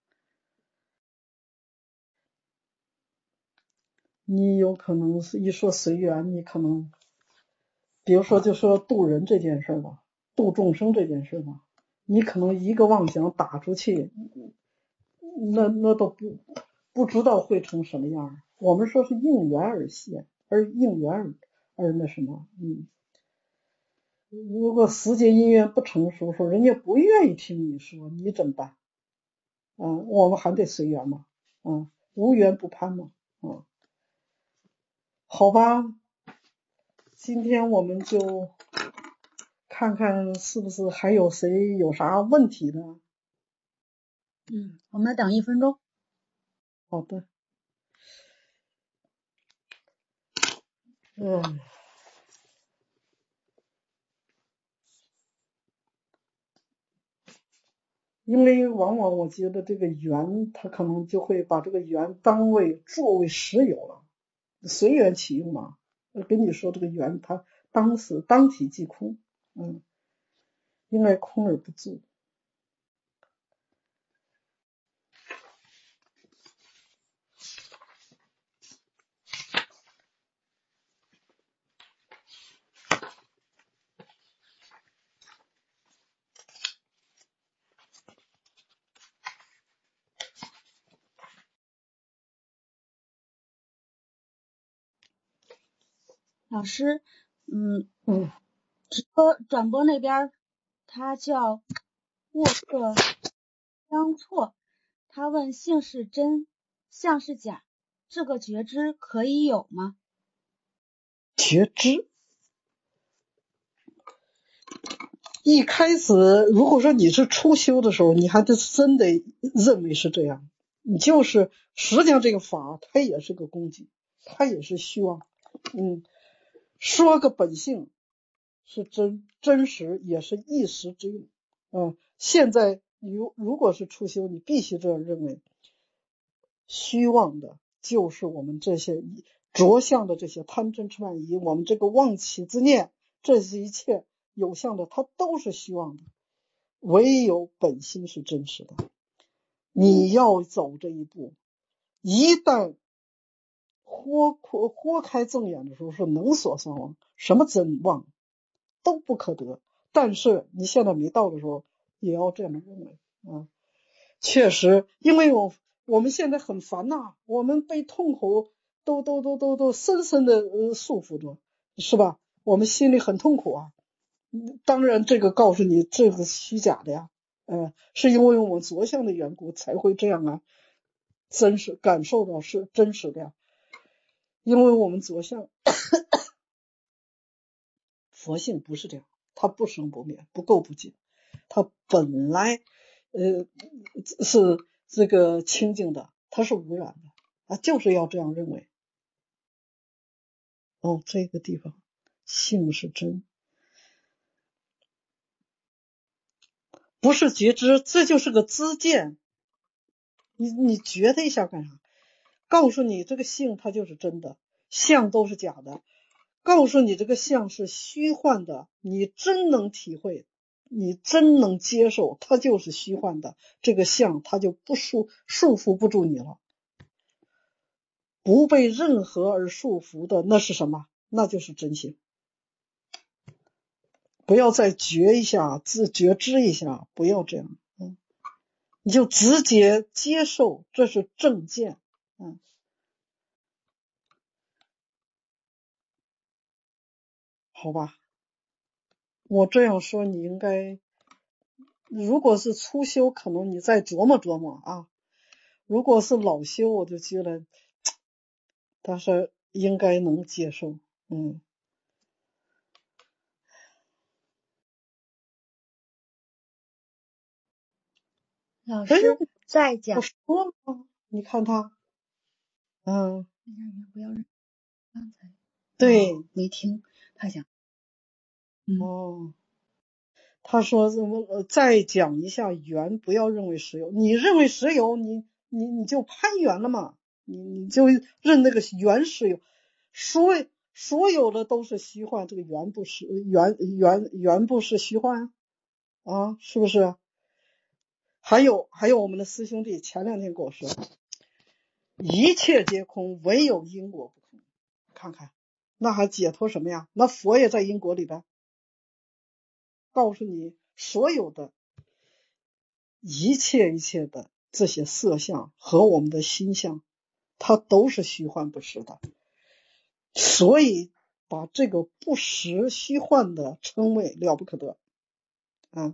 你有可能是一说随缘，你可能比如说就说渡人这件事吧，度众生这件事吧，你可能一个妄想打出去，那那都不不知道会成什么样。我们说是应缘而现，而应缘而而那什么，嗯，如果时间因缘不成熟时候，人家不愿意听你说，你怎么办？嗯，我们还得随缘嘛，嗯，无缘不攀嘛，嗯，好吧，今天我们就看看是不是还有谁有啥问题呢？ 嗯，我们等一分钟。 好的，嗯。因为往往我觉得这个缘，它可能就会把这个缘当为作为实有了，随缘起用嘛。我跟你说，这个缘它当时当体即空，嗯，应该空而不住。 老师，嗯嗯， 直播转播那边他叫沃克相错，他问性是真，相是假，这个觉知可以有吗？ 觉知。一开始，如果说你是初修的时候，你还得真得认为是这样，你就是实际上这个法它也是个工具，它也是虚妄，嗯，说个本性是真真实，也是一时之用，嗯，现在如如果是初修，你必须这样认为，虚妄的就是我们这些着相的这些贪嗔痴慢疑，我们这个妄起之念，这是一切有相的，它都是虚妄的。唯有本心是真实的。你要走这一步，一旦豁豁豁开正眼的时候，是能所双亡，什么真妄都不可得。但是你现在没到的时候，也要这么认为啊。确实，因为我我们现在很烦呐、啊，我们被痛苦都都都都都深深的、呃、束缚着，是吧？我们心里很痛苦啊。当然，这个告诉你，这个虚假的呀，呃，是因为我们着相的缘故才会这样啊，真实感受到是真实的呀，因为我们着相，佛性不是这样，它不生不灭，不垢不净，它本来呃是这个清净的，它是无染的啊，就是要这样认为。哦，这个地方性是真，不是觉知，这就是个知见。你你觉得一下干啥？告诉你这个性它就是真的，相都是假的。告诉你这个相是虚幻的，你真能体会，你真能接受，它就是虚幻的。这个相它就不束束缚不住你了，不被任何而束缚的，那是什么？那就是真性。不要再觉一下，自觉知一下，不要这样，嗯，你就直接接受，这是正见，嗯，好吧。我这样说你应该，如果是初修，可能你再琢磨琢磨啊。如果是老修，我就觉得，但是应该能接受。 嗯， 老师在讲， 我说了吗？你看他，嗯， 不要认，刚才对， 哦没听他讲，嗯， 哦，他说怎么呃再讲一下圆，不要认为实有。你认为实有，你你你就攀缘了嘛，你你就认那个圆实有，所所有的都是虚幻，这个圆不是圆圆圆不是虚幻啊，是不是？还有还有我们的师兄弟前两天跟我说，一切皆空，唯有因果不空。看看，那还解脱什么呀？那佛也在因果里边，告诉你所有的一切一切的这些色相和我们的心相，它都是虚幻不实的。所以把这个不实虚幻的称为了不可得啊。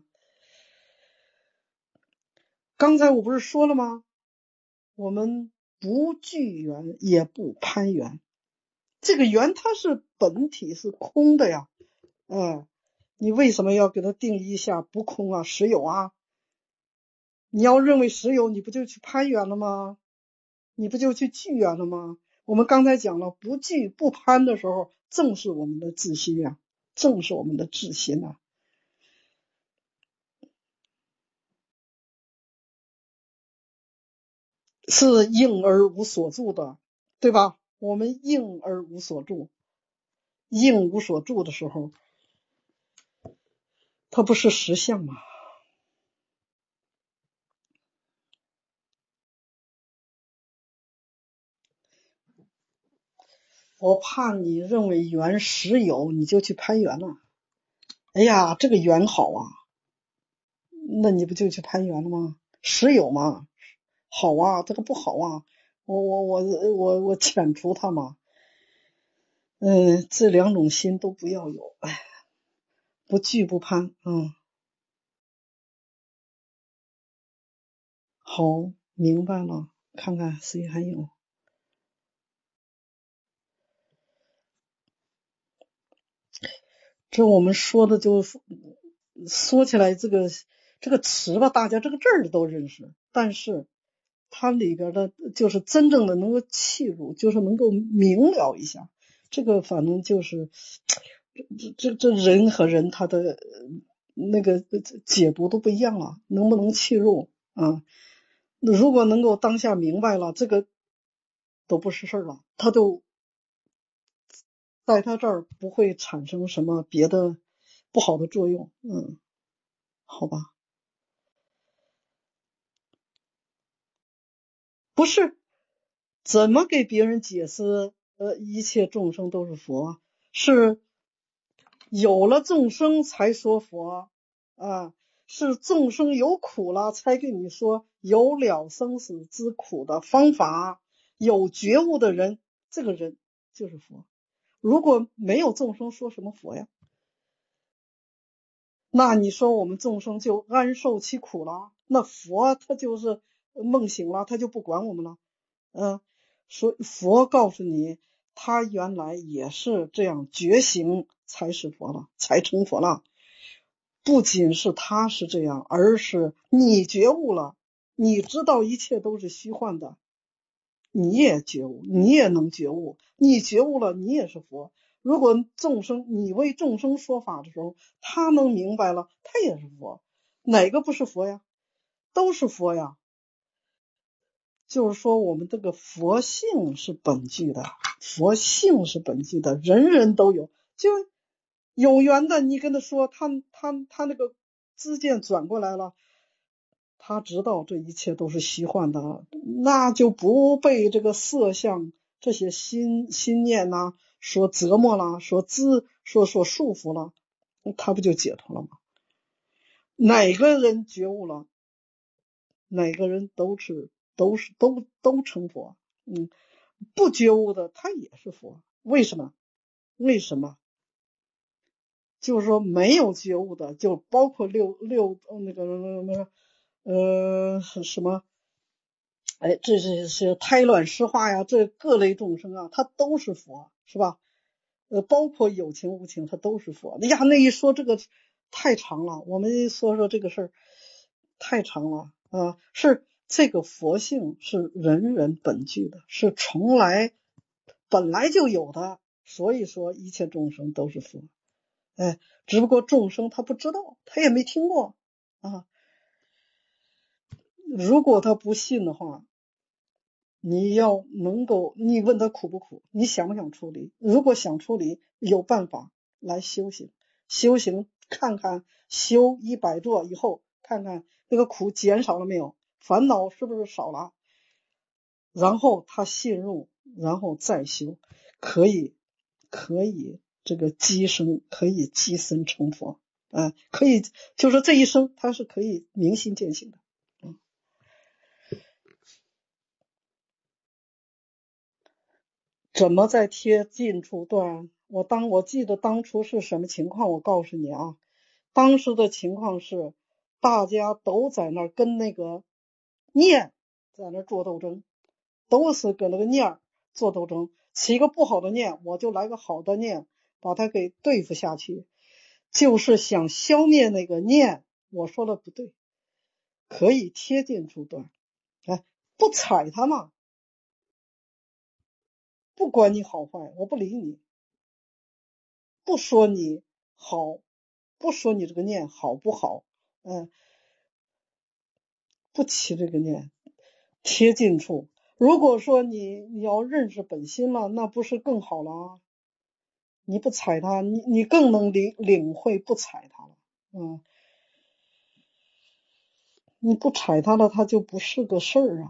刚才我不是说了吗？我们不聚缘也不攀缘，这个缘它是本体是空的呀，嗯，你为什么要给它定义一下不空啊实有啊？你要认为实有，你不就去攀缘了吗？你不就去聚缘了吗？我们刚才讲了，不聚不攀的时候，正是我们的自心呀、啊，正是我们的自心啊。是应而无所住的，对吧？我们应而无所住，应无所住的时候，它不是实相吗？我怕你认为缘实有，你就去攀缘了。哎呀，这个缘好啊，那你不就去攀缘了吗？实有嘛，好啊，这个不好啊，我我我我我遣除它嘛。嗯，这两种心都不要有，哎，不惧不攀，嗯，好，明白了。看看谁还有。这我们说的就说起来这个这个词吧，大家这个字儿都认识，但是它里边的就是真正的能够契入，就是能够明了一下。这个反正就是这这这人和人他的那个解读都不一样了，能不能契入啊？如果能够当下明白了，这个都不是事儿了，他就在他这儿不会产生什么别的不好的作用。嗯，好吧，不是怎么给别人解释？呃，一切众生都是佛，是有了众生才说佛啊，是众生有苦了才跟你说有了生死之苦的方法。有觉悟的人，这个人就是佛。如果没有众生，说什么佛呀？那你说我们众生就安受其苦了？那佛他就是梦醒了，他就不管我们了。嗯，所以佛告诉你，他原来也是这样觉醒才是佛了，才成佛了。不仅是他是这样，而是你觉悟了，你知道一切都是虚幻的，你也觉悟，你也能觉悟，你觉悟了，你也是佛。如果众生你为众生说法的时候，他能明白了，他也是佛。哪个不是佛呀？都是佛呀。就是说我们这个佛性是本具的，佛性是本具的，人人都有。就有缘的，你跟他说，他他他那个知见转过来了，他知道这一切都是虚幻的，那就不被这个色相这些心心念呐、啊、所折磨了，所知所所束缚了，他不就解脱了吗？哪个人觉悟了，哪个人都是都是都都成佛。嗯，不觉悟的他也是佛。为什么？为什么？就是说没有觉悟的，就包括六六那个那个呃什么，哎，这是是胎卵湿化呀，这各类众生啊，他都是佛，是吧？ 呃，包括有情无情，它都是佛。哎呀，那一说这个太长了，我们说说这个事儿太长了啊。是这个佛性是人人本具的，是从来本来就有的，所以说一切众生都是佛。哎，只不过众生他不知道，他也没听过啊。如果他不信的话，你要能够，你问他苦不苦，你想不想出离？如果想出离，有办法来修行。修行看看修一百座以后，看看那个苦减少了没有，烦恼是不是少了，然后他信入，然后再修，可以可以这个机生，可以机身成佛啊、呃，可以就是这一生他是可以明心见性的。嗯，怎么在贴近处断？我当我记得当初是什么情况，我告诉你啊，当时的情况是大家都在那儿跟那个念在那儿做斗争，都是跟那个念做斗争，起个不好的念我就来个好的念把它给对付下去，就是想消灭那个念。我说的不对，可以贴近处断，哎，不踩它嘛，不管你好坏，我不理你，不说你好，不说你这个念好不好，嗯，不起这个念，贴近处。如果说你你要认识本心了，那不是更好了啊？你不踩它，你你更能领领会不踩它了。嗯，你不踩它了，它就不是个事儿啊。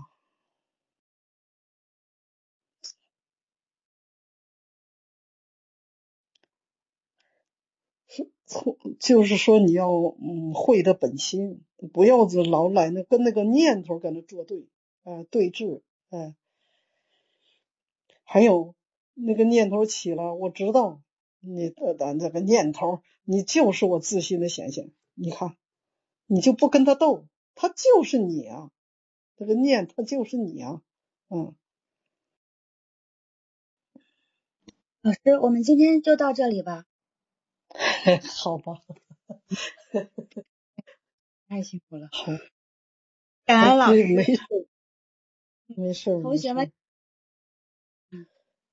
就是说你要嗯会的本心，不要是老来那跟那个念头跟那作对，呃对峙，哎、还有那个念头起了，我知道你的的那个念头，你就是我自心的显现。你看，你就不跟他斗，他就是你啊，这个念他就是你啊，嗯。 老师，我们今天就到这里吧。 好吧， 太辛苦了， 好， 感恩老师。 没事没事同学们， 嗯，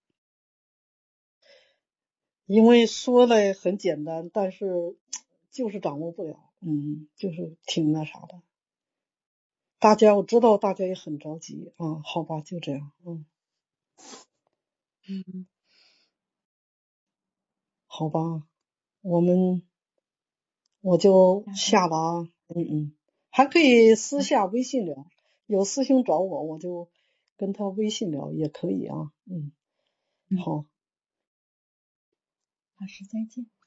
因为说的很简单，但是就是掌握不了，嗯，就是挺那啥的。大家我知道大家也很着急啊，好吧，就这样，嗯， 嗯， 好吧，我们我就下了啊，嗯嗯，还可以私下微信聊，有师兄找我，我就跟他微信聊也可以啊，嗯， 嗯， 好， 老师再见。